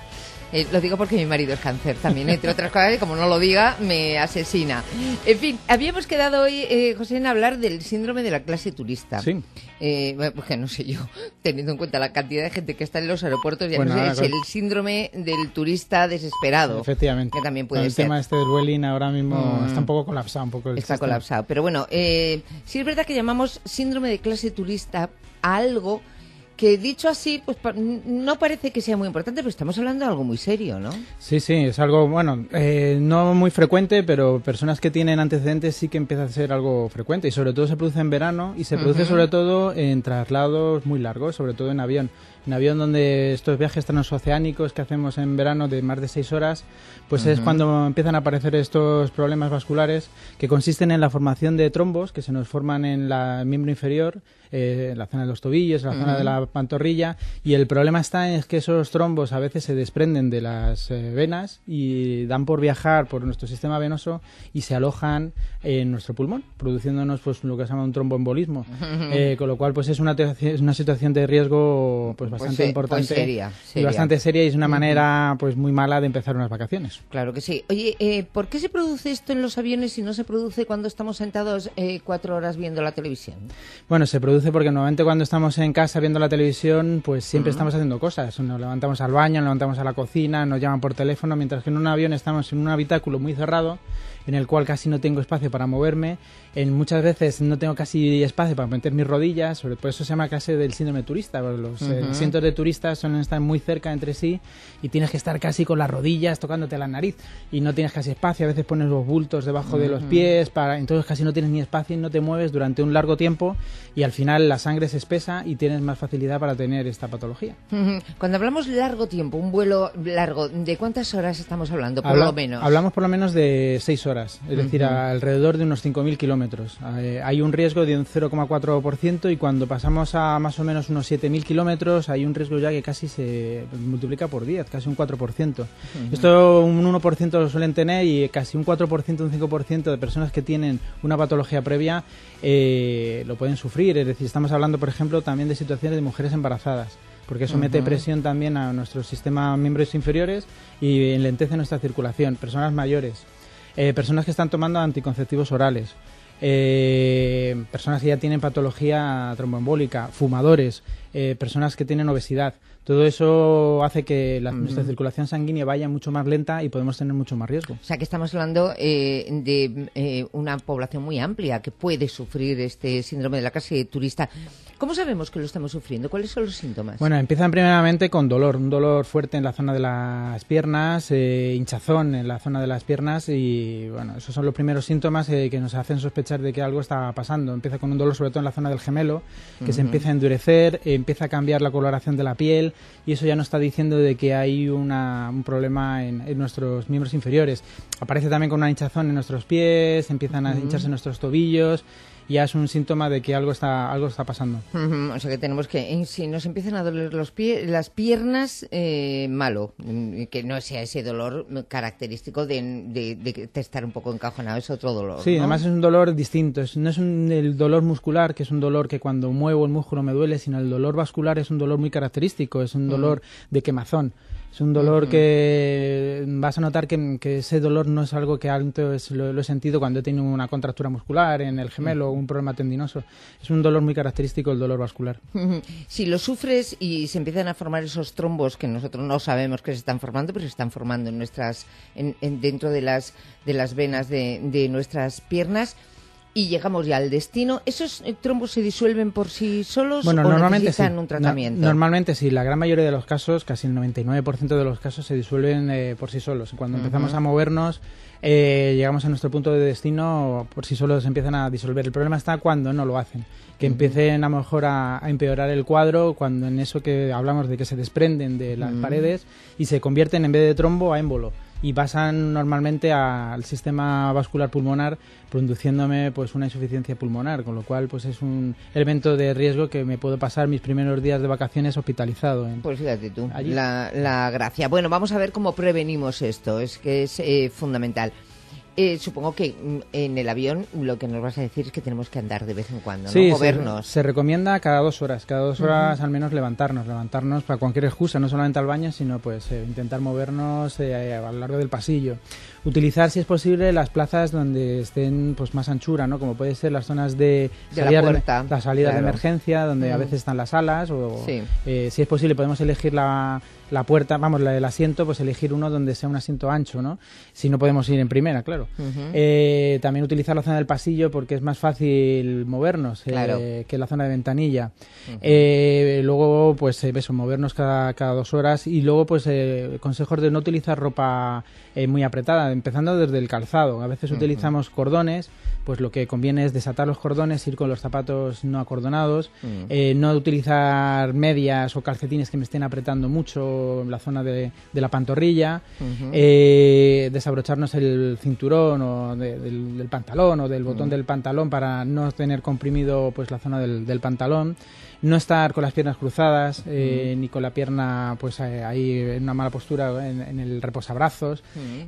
Eh, lo digo porque mi marido es cáncer también, entre otras cosas, y como no lo diga, me asesina. En fin, habíamos quedado hoy, eh, José, en hablar del síndrome de la clase turista. Sí. Eh, bueno, pues que no sé yo, teniendo en cuenta la cantidad de gente que está en los aeropuertos, ya bueno, no sé, ahora, es el síndrome del turista desesperado. Efectivamente. Que también puede el ser. El tema este del Vueling ahora mismo Mm. está un poco colapsado. Un poco el Está sistema. colapsado. Pero bueno, eh, sí es verdad que llamamos síndrome de clase turista a algo que dicho así, pues pa- no parece que sea muy importante, pero estamos hablando de algo muy serio, ¿no? Sí, sí, es algo, bueno, eh, no muy frecuente, pero personas que tienen antecedentes sí que empieza a ser algo frecuente, y sobre todo se produce en verano y se produce Ujú. sobre todo en traslados muy largos, sobre todo en avión. En avión, donde estos viajes transoceánicos que hacemos en verano de más de seis horas, pues es Ujú. cuando empiezan a aparecer estos problemas vasculares que consisten en la formación de trombos que se nos forman en la miembro inferior, eh, en la zona de los tobillos, en la zona Ujú. de la pantorrilla, y el problema está en que esos trombos a veces se desprenden de las eh, venas y dan por viajar por nuestro sistema venoso y se alojan en nuestro pulmón, produciéndonos pues lo que se llama un tromboembolismo. Ujú. Eh, con lo cual pues es una, te- es una situación de riesgo pues bastante Pues, eh, importante pues seria, y seria. bastante seria, y es una Ujú. manera pues muy mala de empezar unas vacaciones. Claro que sí. Oye, eh, ¿por qué se produce esto en los aviones y no se produce cuando estamos sentados eh, cuatro horas viendo la televisión? Bueno, se produce porque normalmente cuando estamos en casa viendo la televisión, pues siempre Ujú. estamos haciendo cosas. Nos levantamos al baño, nos levantamos a la cocina, nos llaman por teléfono, mientras que en un avión estamos en un habitáculo muy cerrado, en el cual casi no tengo espacio para moverme. En muchas veces no tengo casi espacio para meter mis rodillas, sobre por eso se llama clase del síndrome turista, porque los eh, Ujú. asientos de turistas suelen estar muy cerca entre sí y tienes que estar casi con las rodillas tocándote la nariz y no tienes casi espacio. A veces pones los bultos debajo de los Ujú. pies, para entonces casi no tienes ni espacio y no te mueves durante un largo tiempo, y al final la sangre se espesa y tienes más facilidad para tener esta patología. Ujú. Cuando hablamos largo tiempo, un vuelo largo, ¿de cuántas horas estamos hablando, por Habla- lo menos? Hablamos por lo menos de seis horas, es decir, Ujú. alrededor de unos cinco mil kilómetros. Eh, hay un riesgo de un cero coma cuatro por ciento, y cuando pasamos a más o menos unos siete mil kilómetros hay un riesgo ya que casi se multiplica por diez, casi un cuatro por ciento. Ujú. Esto un uno por ciento lo suelen tener, y casi un cuatro por ciento, un cinco por ciento de personas que tienen una patología previa eh, lo pueden sufrir. Es decir, estamos hablando, por ejemplo, también de situaciones de mujeres embarazadas, porque eso mete Ujú. presión también a nuestro sistema miembros inferiores y enlentece nuestra circulación. Personas mayores, eh, personas que están tomando anticonceptivos orales, eh, personas que ya tienen patología tromboembólica, fumadores, eh, personas que tienen obesidad. Todo eso hace que la- Ujú. nuestra circulación sanguínea vaya mucho más lenta y podemos tener mucho más riesgo. O sea, que estamos hablando eh, de eh, una población muy amplia que puede sufrir este síndrome de la clase turista. ¿Cómo sabemos que lo estamos sufriendo? ¿Cuáles son los síntomas? Bueno, empiezan primeramente con dolor, un dolor fuerte en la zona de las piernas, eh, hinchazón en la zona de las piernas, y bueno, esos son los primeros síntomas eh, que nos hacen sospechar de que algo está pasando. Empieza con un dolor sobre todo en la zona del gemelo, que se Ujú. empieza a endurecer, eh, empieza a cambiar la coloración de la piel, y eso ya nos está diciendo de que hay una, un problema en, en nuestros miembros inferiores. Aparece también con una hinchazón en nuestros pies, empiezan a Ujú. hincharse nuestros tobillos, y ya es un síntoma de que algo está, algo está pasando. Ujú. O sea, que tenemos que, eh, si nos empiezan a doler los pie, las piernas, eh, malo, mm, que no sea ese dolor característico de, de, de estar un poco encajonado, es otro dolor. Sí, ¿no? además es un dolor distinto. Es- no es un- el dolor muscular, que es un dolor que cuando muevo el músculo me duele, sino el dolor vascular es un dolor muy característico, es un dolor de quemazón. Es un dolor Ujú. que vas a notar que, que ese dolor no es algo que antes lo, lo he sentido cuando he tenido una contractura muscular en el gemelo o un problema tendinoso. Es un dolor muy característico, el dolor vascular. Ujú. Si lo sufres y se empiezan a formar esos trombos que nosotros no sabemos que se están formando, pero se están formando en nuestras, en, en- dentro de las de las venas de, de nuestras piernas, y llegamos ya al destino. ¿Esos trombos se disuelven por sí solos bueno, o normalmente necesitan sí. un tratamiento? No, normalmente sí. La gran mayoría de los casos, casi el noventa y nueve por ciento de los casos, se disuelven eh, por sí solos. Cuando uh-huh. empezamos a movernos, eh, llegamos a nuestro punto de destino, por sí solos se empiezan a disolver. El problema está cuando no lo hacen. Que uh-huh. empiecen a lo mejor a, a empeorar el cuadro, cuando en eso que hablamos de que se desprenden de las uh-huh. paredes y se convierten en vez de trombo a émbolo. Y pasan normalmente a, al sistema vascular pulmonar, produciéndome pues una insuficiencia pulmonar, con lo cual pues es un elemento de riesgo que me puedo pasar mis primeros días de vacaciones hospitalizado. En, pues fíjate tú, la, la gracia. Bueno, vamos a ver cómo prevenimos esto, es que es eh, fundamental. Eh, supongo que en el avión lo que nos vas a decir es que tenemos que andar de vez en cuando, sí, ¿no? Movernos. Se, se recomienda cada dos horas, cada dos horas uh-huh. al menos levantarnos, levantarnos para cualquier excusa, no solamente al baño, sino pues eh, intentar movernos eh, a lo largo del pasillo. Utilizar, si es posible, las plazas donde estén pues más anchura, ¿no? Como puede ser las zonas de, de salida, la puerta, de, las salidas claro. de emergencia, donde uh-huh. a veces están las alas, o sí. eh, si es posible podemos elegir la, la puerta, vamos, la del asiento, pues elegir uno donde sea un asiento ancho, ¿no? Si no podemos ir en primera, claro. Uh-huh. Eh, también utilizar la zona del pasillo porque es más fácil movernos claro. eh, que la zona de ventanilla. Uh-huh. Eh, luego, pues eh, eso, movernos cada, cada dos horas y luego, pues, eh, consejos de no utilizar ropa eh, muy apretada, empezando desde el calzado. A veces uh-huh. utilizamos cordones, pues lo que conviene es desatar los cordones, ir con los zapatos no acordonados, uh-huh. eh, no utilizar medias o calcetines que me estén apretando mucho en la zona de, de la pantorrilla, uh-huh. eh, desabrocharnos el cinturón o de, del, del pantalón o del botón uh-huh. del pantalón para no tener comprimido pues la zona del, del pantalón. No estar con las piernas cruzadas, eh, uh-huh. ni con la pierna pues eh, ahí en una mala postura en, en el reposabrazos, uh-huh.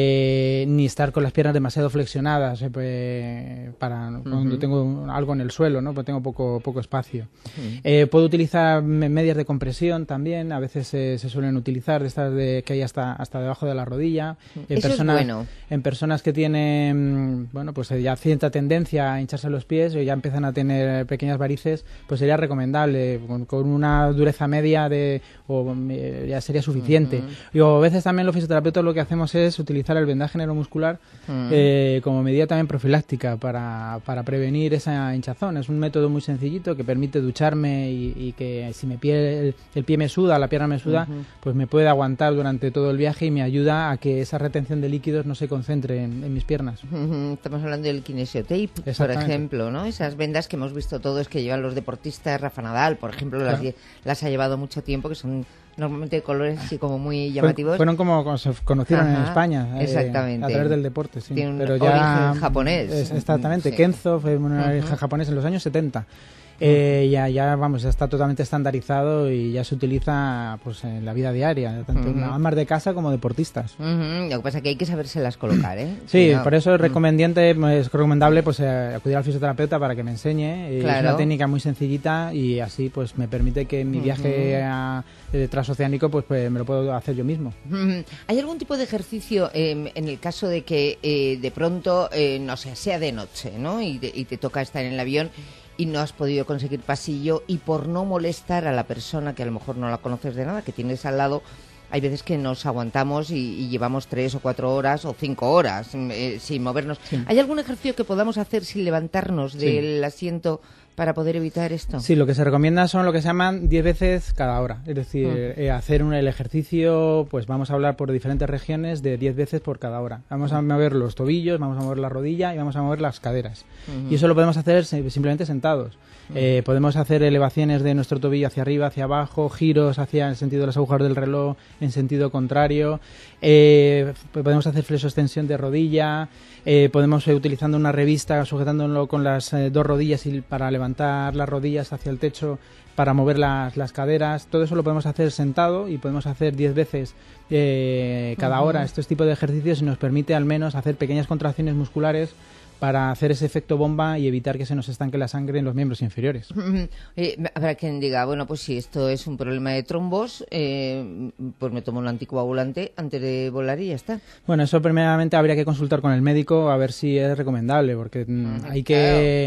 eh, ni estar con las piernas demasiado flexionadas eh, pues, para uh-huh. cuando tengo algo en el suelo, ¿no? Pues tengo poco poco espacio. Uh-huh. Eh, puedo utilizar medias de compresión también, a veces eh, se suelen utilizar de estas de que hay hasta hasta debajo de la rodilla. Uh-huh. En Eso personas, es bueno. En personas que tienen bueno pues ya cierta tendencia a hincharse los pies o ya empiezan a tener pequeñas varices, pues sería recomendable Con, con una dureza media de o, ya sería suficiente. Uh-huh. Y o a veces también los fisioterapeutas lo que hacemos es utilizar el vendaje neuromuscular uh-huh. eh, como medida también profiláctica para, para prevenir esa hinchazón. Es un método muy sencillito que permite ducharme y, y que si me pie, el, el pie me suda, la pierna me suda, uh-huh. pues me puede aguantar durante todo el viaje y me ayuda a que esa retención de líquidos no se concentre en, en mis piernas. Uh-huh. Estamos hablando del kinesiotape, por ejemplo, ¿no? Esas vendas que hemos visto todos que llevan los deportistas. Rafa Nadal, por ejemplo, claro. las, las ha llevado mucho tiempo, que son normalmente de colores así como muy llamativos. Fueron como se conocieron Ajá, en España, exactamente. Eh, a través del deporte, sí. Tiene un Pero origen ya, japonés. Es, exactamente, sí. Kenzo fue un uh-huh. origen japonés en los años setenta. Eh, ya, ya, vamos, ya está totalmente estandarizado y ya se utiliza pues en la vida diaria, tanto uh-huh. amas de casa como deportistas. Uh-huh. Lo que pasa es que hay que sabérselas colocar, ¿eh? Sí, Cuidado. Por eso es recomendante, es recomendable pues eh, acudir al fisioterapeuta para que me enseñe. Eh, claro. Es una técnica muy sencillita y así pues me permite que en mi viaje uh-huh. a, eh, transoceánico pues, pues me lo puedo hacer yo mismo. Uh-huh. ¿Hay algún tipo de ejercicio eh, en el caso de que eh, de pronto, eh, no sé, sea de noche, ¿no? Y, de, y te toca estar en el avión y no has podido conseguir pasillo y por no molestar a la persona que a lo mejor no la conoces de nada, que tienes al lado, hay veces que nos aguantamos y, y llevamos tres o cuatro horas o cinco horas eh, sin movernos. Sí. ¿Hay algún ejercicio que podamos hacer sin levantarnos del sí. asiento para poder evitar esto? Sí, lo que se recomienda son lo que se llaman diez veces cada hora. Es decir, uh-huh. eh, hacer un, el ejercicio, pues vamos a hablar por diferentes regiones de diez veces por cada hora. Vamos a mover los tobillos, vamos a mover la rodilla y vamos a mover las caderas. Uh-huh. Y eso lo podemos hacer simplemente sentados. Uh-huh. Eh, podemos hacer elevaciones de nuestro tobillo hacia arriba, hacia abajo, giros hacia el sentido de las agujas del reloj en sentido contrario. Eh, podemos hacer flexoextensión de rodilla. Eh, podemos ir utilizando una revista, sujetándolo con las eh, dos rodillas y para levantar las rodillas hacia el techo para mover las, las caderas. Todo eso lo podemos hacer sentado y podemos hacer diez veces eh, cada uh-huh. hora estos tipos de ejercicios y nos permite al menos hacer pequeñas contracciones musculares para hacer ese efecto bomba y evitar que se nos estanque la sangre en los miembros inferiores. Eh, habrá quien diga, bueno, pues si esto es un problema de trombos, eh, pues me tomo un anticoagulante antes de volar y ya está. Bueno, eso primeramente habría que consultar con el médico a ver si es recomendable, porque uh-huh. hay que...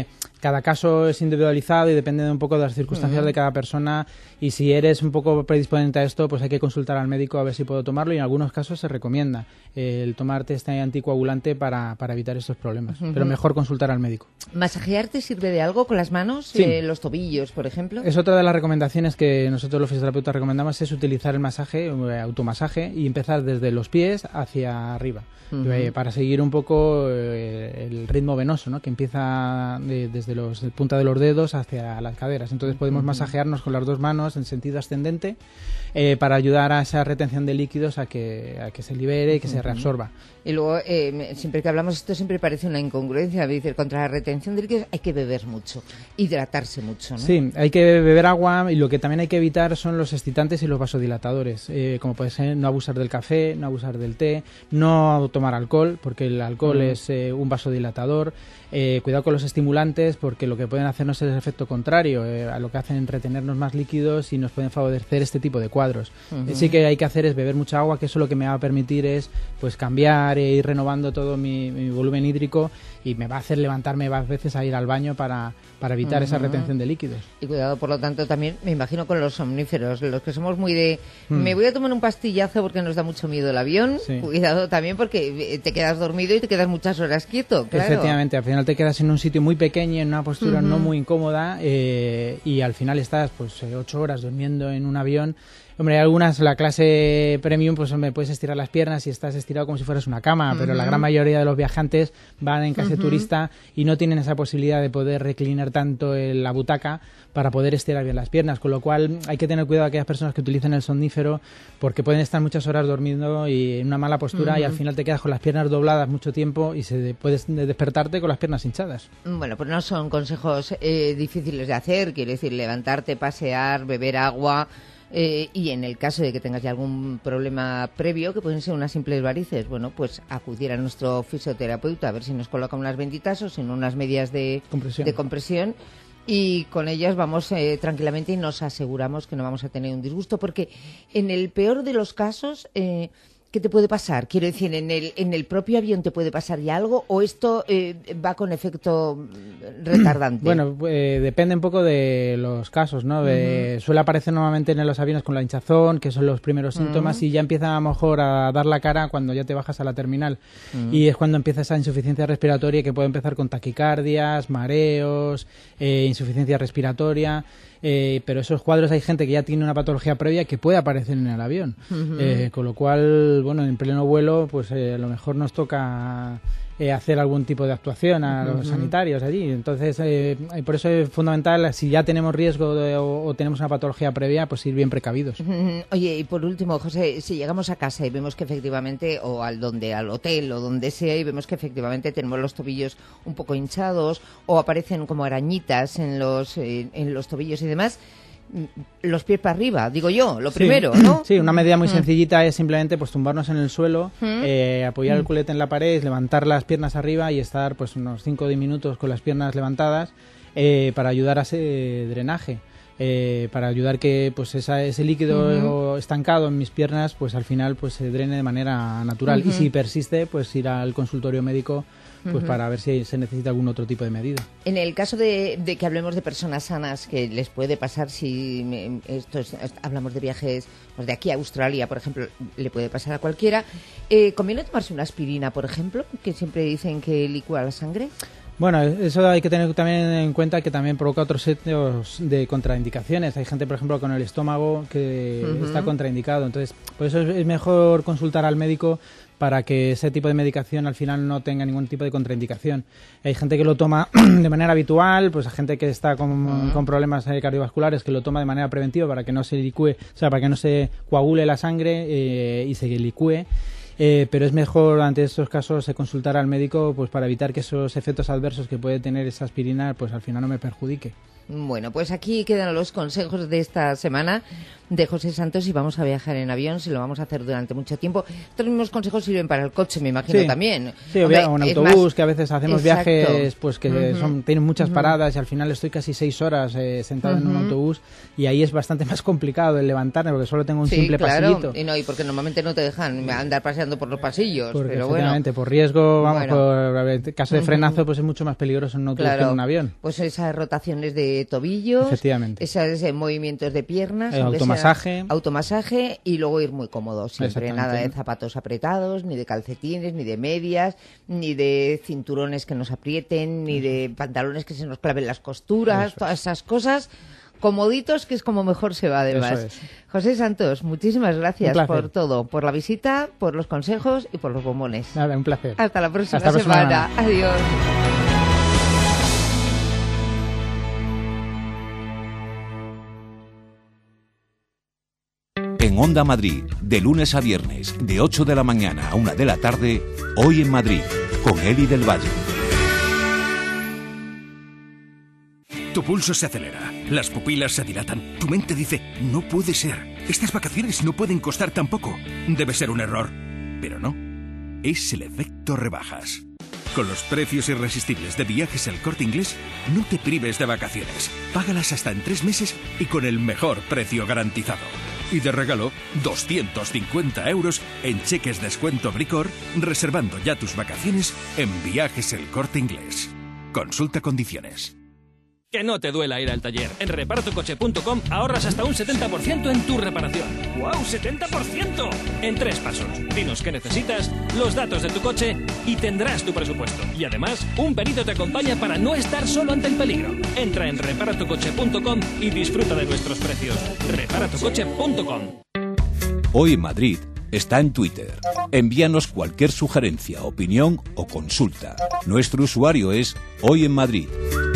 cada caso es individualizado y depende de un poco de las circunstancias uh-huh. de cada persona, y si eres un poco predisponente a esto, pues hay que consultar al médico a ver si puedo tomarlo, y en algunos casos se recomienda eh, el tomarte este anticoagulante para, para evitar estos problemas, uh-huh. pero mejor consultar al médico. ¿Masajear te sirve de algo con las manos? Sí. Eh, los tobillos, por ejemplo. Es otra de las recomendaciones que nosotros los fisioterapeutas recomendamos, es utilizar el masaje, eh, automasaje, y empezar desde los pies hacia arriba, uh-huh. eh, para seguir un poco eh, el ritmo venoso, ¿no? Que empieza de, desde los de punta de los dedos hacia las caderas. Entonces podemos uh-huh. masajearnos con las dos manos en sentido ascendente eh, para ayudar a esa retención de líquidos a que, a que se libere y que uh-huh. se reabsorba. Y luego, eh, siempre que hablamos esto siempre parece una incongruencia. Dice, contra la retención de líquidos hay que beber mucho, hidratarse mucho, ¿no? Sí, hay que beber agua, y lo que también hay que evitar son los excitantes y los vasodilatadores, eh, como puede ser no abusar del café, no abusar del té, no tomar alcohol, porque el alcohol uh-huh. es eh, un vasodilatador. Eh, cuidado con los estimulantes, porque lo que pueden hacernos es el efecto contrario, eh, a lo que hacen retenernos más líquidos y nos pueden favorecer este tipo de cuadros. Uh-huh. Eh, sí que hay que hacer es beber mucha agua, que eso lo que me va a permitir es pues cambiar e ir renovando todo mi, mi volumen hídrico, y me va a hacer levantarme varias veces a ir al baño para, para evitar uh-huh. esa retención de líquidos. Y cuidado, por lo tanto, también me imagino con los somníferos, los que somos muy de mm. me voy a tomar un pastillazo porque nos da mucho miedo el avión. Sí. Cuidado también porque te quedas dormido y te quedas muchas horas quieto, claro. Efectivamente, al final te quedas en un sitio muy pequeño, en una postura uh-huh. no muy incómoda, eh, y al final estás pues ocho horas durmiendo en un avión. Hombre, hay algunas, la clase premium, pues me puedes estirar las piernas y estás estirado como si fueras una cama, uh-huh. pero la gran mayoría de los viajantes van en clase uh-huh. turista y no tienen esa posibilidad de poder reclinar tanto en la butaca para poder estirar bien las piernas, con lo cual hay que tener cuidado a aquellas personas que utilicen el somnífero, porque pueden estar muchas horas durmiendo y en una mala postura uh-huh. y al final te quedas con las piernas dobladas mucho tiempo y se puedes despertarte con las piernas hinchadas. Bueno, pues no son consejos eh, difíciles de hacer, quiero decir, levantarte, pasear, beber agua. Eh, y en el caso de que tengas ya algún problema previo, que pueden ser unas simples varices, bueno, pues acudir a nuestro fisioterapeuta a ver si nos coloca unas benditas o si no unas medias de compresión, de compresión, y con ellas vamos eh, tranquilamente y nos aseguramos que no vamos a tener un disgusto, porque en el peor de los casos... Eh, ¿qué te puede pasar? Quiero decir, ¿en el, en el propio avión te puede pasar ya algo o esto eh, va con efecto retardante? Bueno, eh, depende un poco de los casos, ¿no? De, uh-huh. Suele aparecer normalmente en los aviones con la hinchazón, que son los primeros uh-huh. síntomas, y ya empieza a lo mejor a dar la cara cuando ya te bajas a la terminal. Uh-huh. Y es cuando empieza esa insuficiencia respiratoria, que puede empezar con taquicardias, mareos, eh, insuficiencia respiratoria... Eh, pero esos cuadros hay gente que ya tiene una patología previa que puede aparecer en el avión, uh-huh. eh, con lo cual, bueno, en pleno vuelo, pues eh, a lo mejor nos toca eh, hacer algún tipo de actuación a los uh-huh. sanitarios allí. Entonces, eh, por eso es fundamental, si ya tenemos riesgo de, o, o tenemos una patología previa, pues ir bien precavidos. Uh-huh. Oye, y por último, José, si llegamos a casa y vemos que efectivamente, o al donde al hotel o donde sea, y vemos que efectivamente tenemos los tobillos un poco hinchados o aparecen como arañitas en los eh, en los tobillos y demás, los pies para arriba, digo yo, lo sí. primero, ¿no? Sí, una medida muy mm. sencillita es simplemente pues tumbarnos en el suelo, mm. eh, apoyar mm. el culete en la pared, levantar las piernas arriba y estar pues unos cinco o diez minutos con las piernas levantadas eh, para ayudar a ese drenaje. Eh, para ayudar que pues esa, ese líquido uh-huh. estancado en mis piernas pues al final pues se drene de manera natural uh-huh. y si persiste pues ir al consultorio médico pues uh-huh. para ver si se necesita algún otro tipo de medida. En el caso de, de que hablemos de personas sanas, que les puede pasar si esto es, hablamos de viajes pues de aquí a Australia, por ejemplo, le puede pasar a cualquiera, eh, ¿conviene tomarse una aspirina, por ejemplo, que siempre dicen que licúa la sangre? Bueno, eso hay que tener también en cuenta que también provoca otros sitios de contraindicaciones. Hay gente, por ejemplo, con el estómago que uh-huh. está contraindicado. Entonces, por eso es mejor consultar al médico para que ese tipo de medicación al final no tenga ningún tipo de contraindicación. Hay gente que lo toma de manera habitual, pues hay gente que está con, uh-huh. con problemas cardiovasculares que lo toma de manera preventiva para que no se licúe, o sea, para que no se coagule la sangre eh, y se licúe. Eh, pero es mejor ante estos casos eh, consultar al médico pues para evitar que esos efectos adversos que puede tener esa aspirina pues al final no me perjudique. Bueno, pues aquí quedan los consejos de esta semana de José Santos, y vamos a viajar en avión, si lo vamos a hacer durante mucho tiempo. Estos mismos consejos sirven para el coche, me imagino, sí, también. Sí, o Hombre, un autobús, más... que a veces hacemos Exacto. viajes pues que uh-huh. son, tienen muchas uh-huh. paradas, y al final estoy casi seis horas eh, sentado uh-huh. en un autobús, y ahí es bastante más complicado el levantarme, porque solo tengo un sí, simple claro. pasillito. Y no, y porque normalmente no te dejan andar paseando por los pasillos. Porque pero efectivamente, bueno. por riesgo, vamos, bueno. por en caso de frenazo, pues es mucho más peligroso en un autobús claro. que en un avión. Pues esas rotaciones de tobillos, efectivamente. esos eh, movimientos de piernas, el automasaje. automasaje, y luego ir muy cómodo, siempre nada de zapatos apretados, ni de calcetines, ni de medias, ni de cinturones que nos aprieten, ni de pantalones que se nos claven las costuras, Eso todas es. esas cosas. Comoditos, que es como mejor se va, además. Es. José Santos, muchísimas gracias por todo, por la visita, por los consejos y por los bombones. Nada, un placer. Hasta la próxima Hasta la próxima semana. semana. Adiós. En Onda Madrid, de lunes a viernes, de ocho de la mañana a una de la tarde, Hoy en Madrid, con Eli del Valle. Tu pulso se acelera, las pupilas se dilatan, tu mente dice, no puede ser, estas vacaciones no pueden costar tan poco, debe ser un error. Pero no, es el efecto rebajas. Con los precios irresistibles de Viajes El Corte Inglés, no te prives de vacaciones, págalas hasta en tres meses y con el mejor precio garantizado. Y de regalo, doscientos cincuenta euros en cheques descuento Bricor, reservando ya tus vacaciones en Viajes El Corte Inglés. Consulta condiciones. Que no te duela ir al taller. En reparato coche punto com ahorras hasta un setenta por ciento en tu reparación. ¡Guau! ¡setenta por ciento! En tres pasos. Dinos qué necesitas, los datos de tu coche y tendrás tu presupuesto. Y además, un perito te acompaña para no estar solo ante el peligro. Entra en reparato coche punto com y disfruta de nuestros precios. reparato coche punto com. Hoy en Madrid está en Twitter. Envíanos cualquier sugerencia, opinión o consulta. Nuestro usuario es Hoy en Madrid.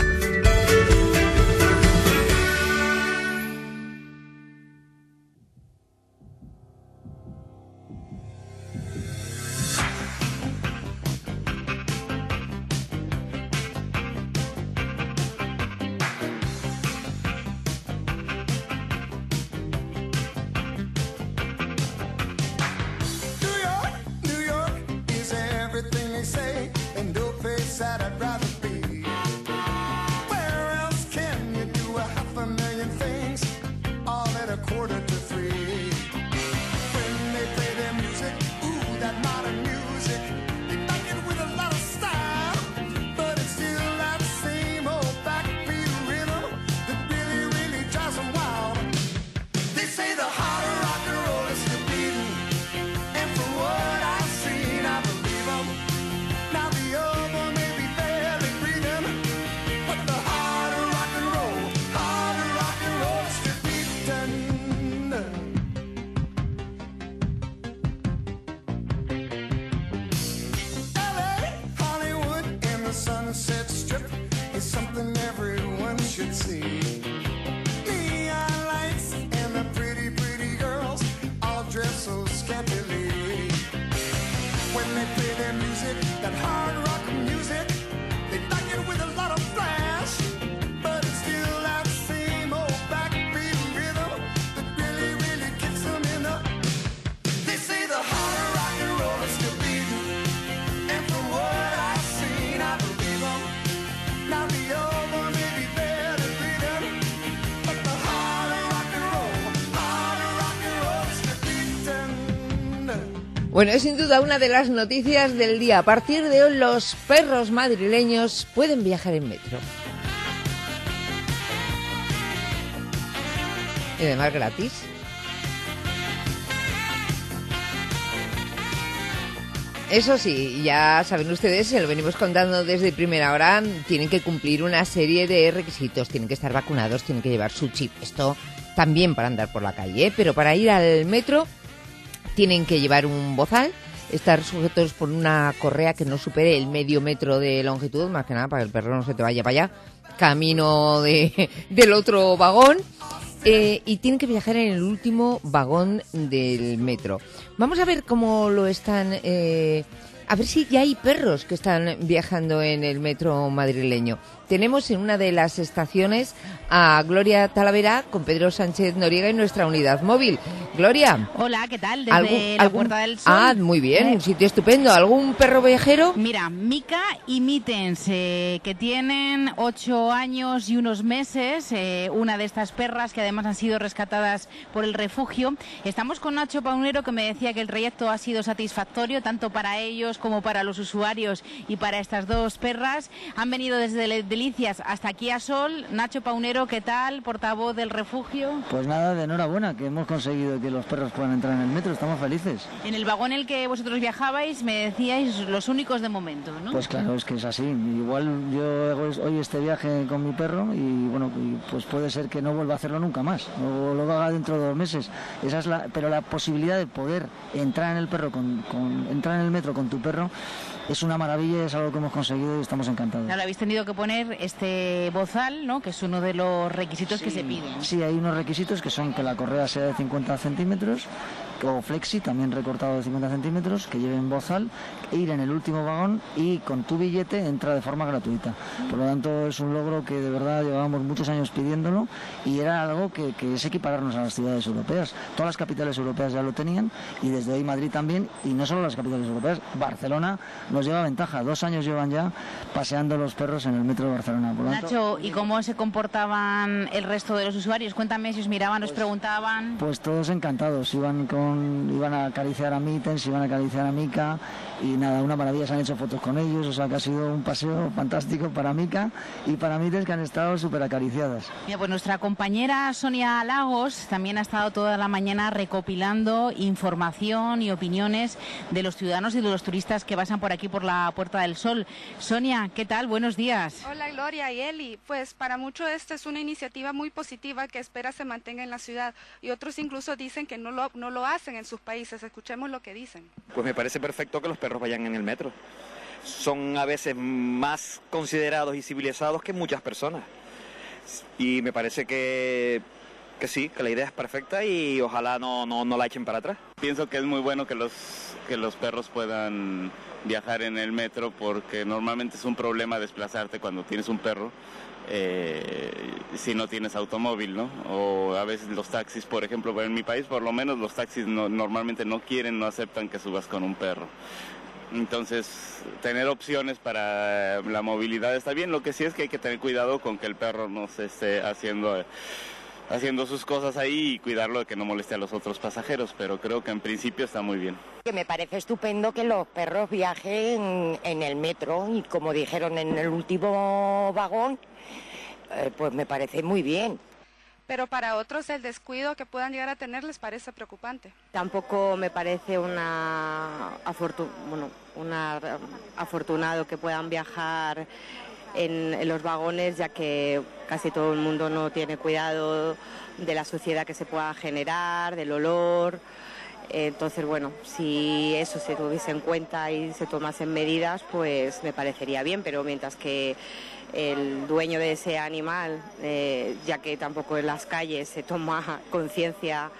Bueno, es sin duda una de las noticias del día. A partir de hoy los perros madrileños pueden viajar en metro. Y además gratis. Eso sí, ya saben ustedes, se lo venimos contando desde primera hora, tienen que cumplir una serie de requisitos, tienen que estar vacunados, tienen que llevar su chip. Esto también para andar por la calle, ¿eh? Pero para ir al metro tienen que llevar un bozal, estar sujetos por una correa que no supere el medio metro de longitud, más que nada para que el perro no se te vaya para allá, camino de, del otro vagón. Eh, y tienen que viajar en el último vagón del metro. Vamos a ver cómo lo están... Eh, a ver si ya hay perros que están viajando en el metro madrileño. tenemos en una de las estaciones a Gloria Talavera con Pedro Sánchez Noriega y nuestra unidad móvil. Gloria. Hola, ¿qué tal? Desde ¿algún, la algún... Puerta del Sol. Ah, muy bien, Eh, un sitio estupendo. ¿Algún perro viajero? Mira, Mica y Mittens, eh, que tienen ocho años y unos meses, eh, una de estas perras que además han sido rescatadas por el refugio. Estamos con Nacho Paunero, que me decía que el trayecto ha sido satisfactorio, tanto para ellos como para los usuarios y para estas dos perras. Han venido desde Delicias hasta aquí a Sol. Nacho Paunero, ¿qué tal? Portavoz del refugio. Pues nada, de enhorabuena, que hemos conseguido que los perros puedan entrar en el metro, estamos felices. En el vagón en el que vosotros viajabais, me decíais, los únicos de momento, ¿no? Pues claro, es que es así. Igual yo hago hoy este viaje con mi perro y bueno, pues puede ser que no vuelva a hacerlo nunca más, o lo haga dentro de dos meses. Esa es la, pero la posibilidad de poder entrar en el perro con, con entrar en el metro con tu perro es una maravilla, es algo que hemos conseguido y estamos encantados. Claro, habéis tenido que poner este bozal, ¿no? Que es uno de los requisitos sí, que se piden. Sí, hay unos requisitos que son que la correa sea de cincuenta centímetros, o flexi, también recortado de cincuenta centímetros, que lleven bozal, ir en el último vagón y con tu billete entra de forma gratuita. Por lo tanto, es un logro que de verdad llevábamos muchos años pidiéndolo y era algo que, que es equipararnos a las ciudades europeas. Todas las capitales europeas ya lo tenían y desde hoy Madrid también, y no solo las capitales europeas, Barcelona nos lleva ventaja. Dos años llevan ya paseando los perros en el metro de Barcelona. Por lo tanto, Nacho, ¿y cómo se comportaban el resto de los usuarios? Cuéntame si os miraban, os preguntaban. Pues todos encantados, iban con iban a acariciar a Mittens, iban a acariciar a Mica y nada, una maravilla, se han hecho fotos con ellos, o sea que ha sido un paseo fantástico para Mica y para Mittens, que han estado súper acariciadas. Mira, pues nuestra compañera Sonia Lagos también ha estado toda la mañana recopilando información y opiniones de los ciudadanos y de los turistas que pasan por aquí por la Puerta del Sol. Sonia, ¿qué tal? Buenos días. Hola Gloria y Eli, pues para muchos esta es una iniciativa muy positiva que espera se mantenga en la ciudad y otros incluso dicen que no lo, no lo hacen en sus países. Escuchemos lo que dicen. Pues me parece perfecto que los perros vayan en el metro. Son a veces más considerados y civilizados que muchas personas. Y me parece que, que sí, que la idea es perfecta y ojalá no, no, no la echen para atrás. Pienso que es muy bueno que los, que los perros puedan viajar en el metro porque normalmente es un problema desplazarte cuando tienes un perro. Eh, si no tienes automóvil, ¿no? O a veces los taxis, por ejemplo, en mi país por lo menos los taxis no, normalmente no quieren, no aceptan que subas con un perro. Entonces, tener opciones para la movilidad está bien, lo que sí es que hay que tener cuidado con que el perro no se esté haciendo, haciendo sus cosas ahí y cuidarlo de que no moleste a los otros pasajeros, pero creo que en principio está muy bien. Que me parece estupendo que los perros viajen en el metro y como dijeron en el último vagón, eh, pues me parece muy bien. Pero para otros el descuido que puedan llegar a tener les parece preocupante. Tampoco me parece una, afortu bueno, una afortunado que puedan viajar en, en los vagones, ya que casi todo el mundo no tiene cuidado de la suciedad que se pueda generar, del olor. Entonces, bueno, si eso se tuviese en cuenta y se tomasen medidas, pues me parecería bien, pero mientras que el dueño de ese animal, eh, ya que tampoco en las calles se toma conciencia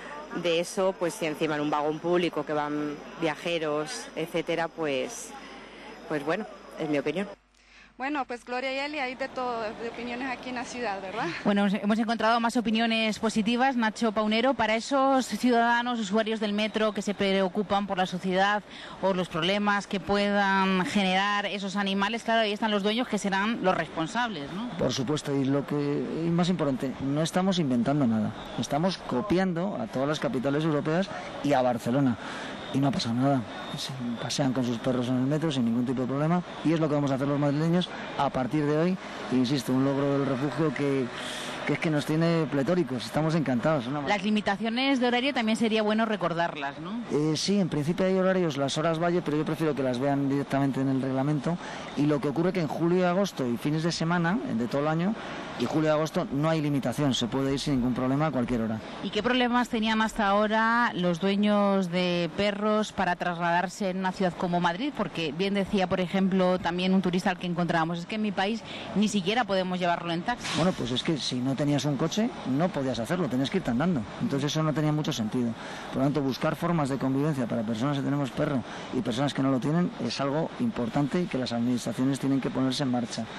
de eso, pues si encima en un vagón público que van viajeros, etcétera, pues, pues bueno, es mi opinión. Bueno, pues Gloria y Eli, hay de todo, de opiniones aquí en la ciudad, ¿verdad? Bueno, hemos encontrado más opiniones positivas, Nacho Paunero, para esos ciudadanos, usuarios del metro que se preocupan por la sociedad o los problemas que puedan generar esos animales. Claro, ahí están los dueños que serán los responsables, ¿no? Por supuesto, y lo que y más importante, no estamos inventando nada, estamos copiando a todas las capitales europeas y a Barcelona. Y no ha pasado nada, se pasean con sus perros en el metro sin ningún tipo de problema y es lo que vamos a hacer los madrileños a partir de hoy. E insisto, un logro del refugio que, que es que nos tiene pletóricos, estamos encantados. Una... Las limitaciones de horario también sería bueno recordarlas, ¿no? Eh, sí, en principio hay horarios, las horas valle, pero yo prefiero que las vean directamente en el reglamento. Y lo que ocurre que en julio y agosto y fines de semana, de todo el año, y julio y agosto no hay limitación, se puede ir sin ningún problema a cualquier hora. ¿Y qué problemas tenían hasta ahora los dueños de perros para trasladarse en una ciudad como Madrid? Porque bien decía, por ejemplo, también un turista al que encontrábamos, es que en mi país ni siquiera podemos llevarlo en taxi. Bueno, pues es que si no tenías un coche, no podías hacerlo, tenías que irte andando. Entonces eso no tenía mucho sentido. Por lo tanto, buscar formas de convivencia para personas que tenemos perro y personas que no lo tienen es algo importante y que las administraciones tienen que ponerse en marcha.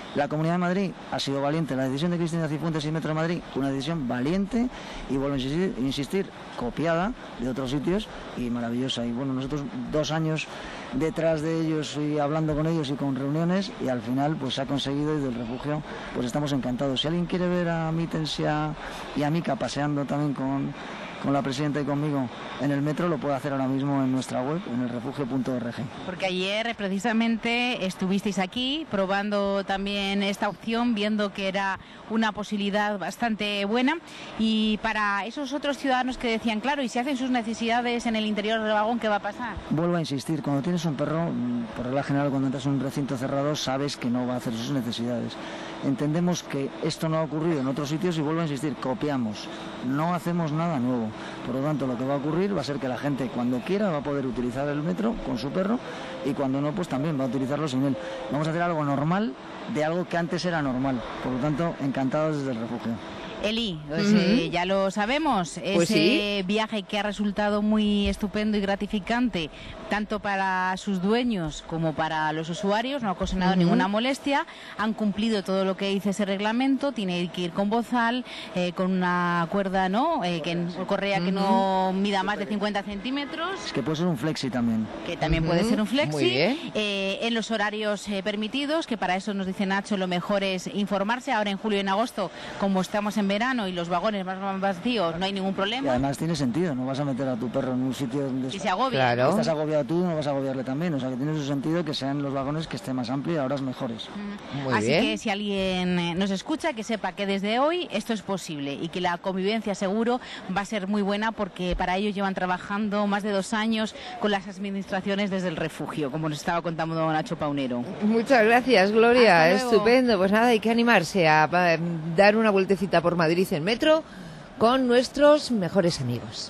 La Comunidad de Madrid ha sido valiente. La decisión de Cristina Cifuentes y Metro de Madrid, una decisión valiente y vuelvo a insistir, insistir, copiada de otros sitios y maravillosa. Y bueno, nosotros dos años detrás de ellos y hablando con ellos y con reuniones y al final pues se ha conseguido y del refugio pues estamos encantados. Si alguien quiere ver a Mitens y a, y a Mica paseando también con, con la presidenta y conmigo en el metro, lo puede hacer ahora mismo en nuestra web, en el refugio punto org. Porque ayer precisamente estuvisteis aquí probando también esta opción, viendo que era una posibilidad bastante buena, y para esos otros ciudadanos que decían, claro, y si hacen sus necesidades en el interior del vagón, ¿qué va a pasar? Vuelvo a insistir, cuando tienes un perro, por regla general, cuando entras en un recinto cerrado, sabes que no va a hacer sus necesidades. Entendemos que esto no ha ocurrido en otros sitios y vuelvo a insistir, copiamos, no hacemos nada nuevo. Por lo tanto, lo que va a ocurrir va a ser que la gente cuando quiera va a poder utilizar el metro con su perro y cuando no, pues también va a utilizarlo sin él. Vamos a hacer algo normal de algo que antes era normal. Por lo tanto, encantados desde el refugio. Eli, pues, Uh-huh. eh, ya lo sabemos, Pues ese sí. viaje que ha resultado muy estupendo y gratificante, tanto para sus dueños como para los usuarios, no ha ocasionado Uh-huh. ninguna molestia, han cumplido todo lo que dice ese reglamento, tiene que ir con bozal, eh, con una cuerda, ¿no?, eh, que, correa que no mida más de cincuenta centímetros, Es que puede ser un flexi también. que también puede Ujú. ser un flexi, Muy bien. eh, en los horarios eh, permitidos, que para eso nos dice Nacho, lo mejor es informarse. Ahora en julio y en agosto, como estamos en verano y los vagones más van vacíos, no hay ningún Y problema. además tiene sentido, no vas a meter a tu perro en un sitio donde Y se agobia. Claro. Estás agobiado tú, no vas a agobiarle también. O sea que tiene su sentido que sean los vagones que esté más amplio y a horas mejores. Mm. Así que si alguien eh, nos escucha, que sepa que desde hoy esto es posible y que la convivencia seguro va a ser muy buena, porque para ello llevan trabajando más de dos años con las administraciones desde el refugio, como nos estaba contando Nacho Paunero. Muchas gracias, Gloria. Hasta luego. Estupendo. Pues nada, hay que animarse a, a dar una vueltecita por Madrid en metro con nuestros mejores amigos.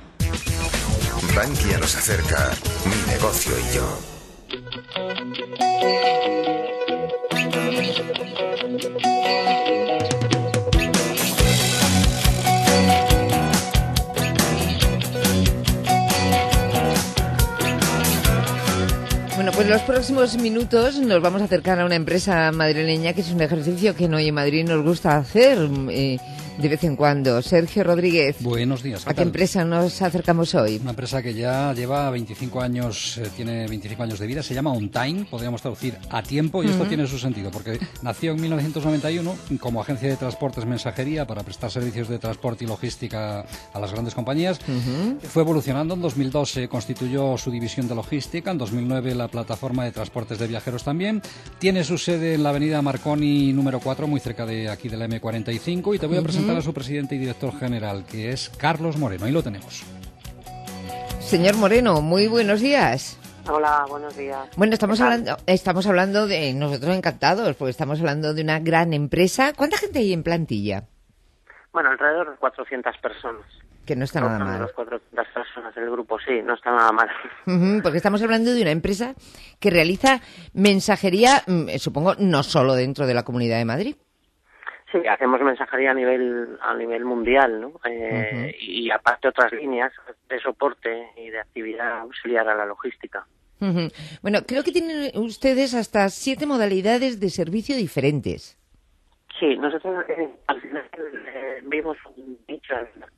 Bankia nos acerca Mi Negocio y Yo. Bueno, pues los próximos minutos nos vamos a acercar a una empresa madrileña que es un ejercicio que en Hoy en Madrid nos gusta hacer eh, de vez en cuando. Sergio Rodríguez. Buenos días. ¿qué ¿A qué tal? empresa nos acercamos hoy? Una empresa que ya lleva veinticinco años, eh, tiene veinticinco años de vida, se llama On Time, podríamos traducir a tiempo, y esto Ujú. tiene su sentido, porque nació en mil novecientos noventa y uno como agencia de transportes mensajería para prestar servicios de transporte y logística a las grandes compañías. Ujú. Fue evolucionando, en dos mil dos se constituyó su división de logística, en dos mil nueve la plataforma de transportes de viajeros también. Tiene su sede en la avenida Marconi número cuatro, muy cerca de aquí de la eme cuarenta y cinco, y te voy a Ujú. presentar a su presidente y director general, que es Carlos Moreno. Ahí lo tenemos. Señor Moreno, muy buenos días. Hola, buenos días. Bueno, estamos ¿Qué tal? hablando, estamos hablando de nosotros encantados, porque estamos hablando de una gran empresa. ¿Cuánta gente hay en plantilla? Bueno, alrededor de cuatrocientas personas. Que no está nada Rozando mal. las cuatrocientas personas del grupo, sí, no está nada mal. Ujú, porque estamos hablando de una empresa que realiza mensajería, mm, supongo, no solo dentro de la Comunidad de Madrid. Sí, hacemos mensajería a nivel a nivel mundial, ¿no? Eh, Y aparte otras líneas de soporte y de actividad auxiliar a la logística. Ujú. Bueno, creo que tienen ustedes hasta siete modalidades de servicio diferentes. Sí, nosotros eh, al final eh, vimos un nicho.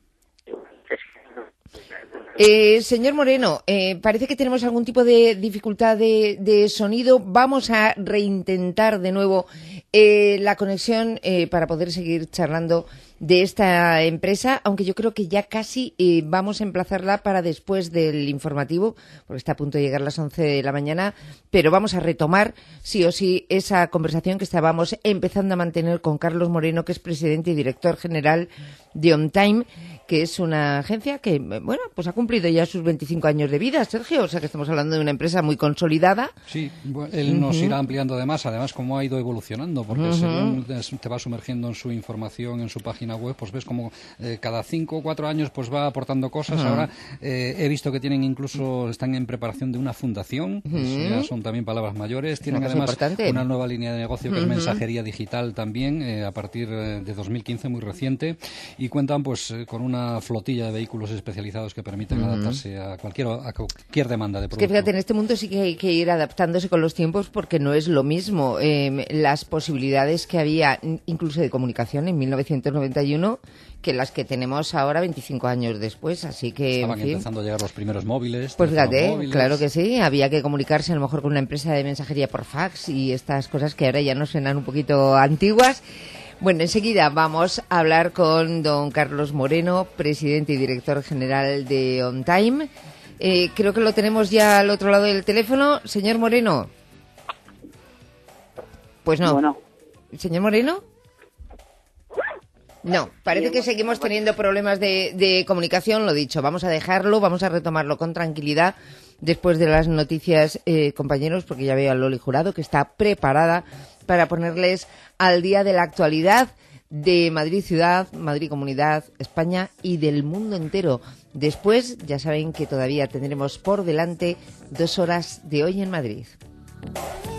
Eh, señor Moreno, eh, parece que tenemos algún tipo de dificultad de, de sonido. Vamos a reintentar de nuevo eh, la conexión eh, para poder seguir charlando de esta empresa, aunque yo creo que ya casi eh, vamos a emplazarla para después del informativo, porque está a punto de llegar las once de la mañana, pero vamos a retomar sí o sí esa conversación que estábamos empezando a mantener con Carlos Moreno, que es presidente y director general de On Time, que es una agencia que, bueno, pues ha cumplido ya sus veinticinco años de vida, Sergio, o sea que estamos hablando de una empresa muy consolidada. Sí, bueno, él nos Ujú. irá ampliando además, además cómo ha ido evolucionando, porque Ujú. según te va sumergiendo en su información, en su página página web, pues ves como eh, cada cinco o cuatro años pues va aportando cosas. Uh-huh. Ahora eh, he visto que tienen incluso, están en preparación de una fundación, Uh-huh. eso ya son también palabras mayores. Tienen Una cosa además importante. una nueva línea de negocio que Uh-huh. es mensajería digital también, eh, a partir eh, de dos mil quince, muy reciente, y cuentan pues eh, con una flotilla de vehículos especializados que permiten Uh-huh. adaptarse a cualquier, a cualquier demanda de Es producto. que fíjate, en este mundo sí que hay que ir adaptándose con los tiempos porque no es lo mismo. Eh, las posibilidades que había, incluso de comunicación en mil novecientos noventa y uno, que las que tenemos ahora veinticinco años después. Así que, Estaban en fin. empezando a llegar los primeros móviles. Pues fíjate, teléfonos claro móviles. que sí. Había que comunicarse a lo mejor con una empresa de mensajería por fax y estas cosas que ahora ya nos suenan un poquito antiguas. Bueno, enseguida vamos a hablar con don Carlos Moreno, presidente y director general de On Time. Eh, creo que lo tenemos ya al otro lado del teléfono. Señor Moreno. Pues no. Bueno. ¿Señor Moreno? No, parece que seguimos teniendo problemas de, de comunicación, lo dicho. Vamos a dejarlo, vamos a retomarlo con tranquilidad después de las noticias, eh, compañeros, porque ya veo a Loli Jurado que está preparada para ponerles al día de la actualidad de Madrid Ciudad, Madrid Comunidad, España y del mundo entero. Después, ya saben que todavía tendremos por delante dos horas de Hoy en Madrid.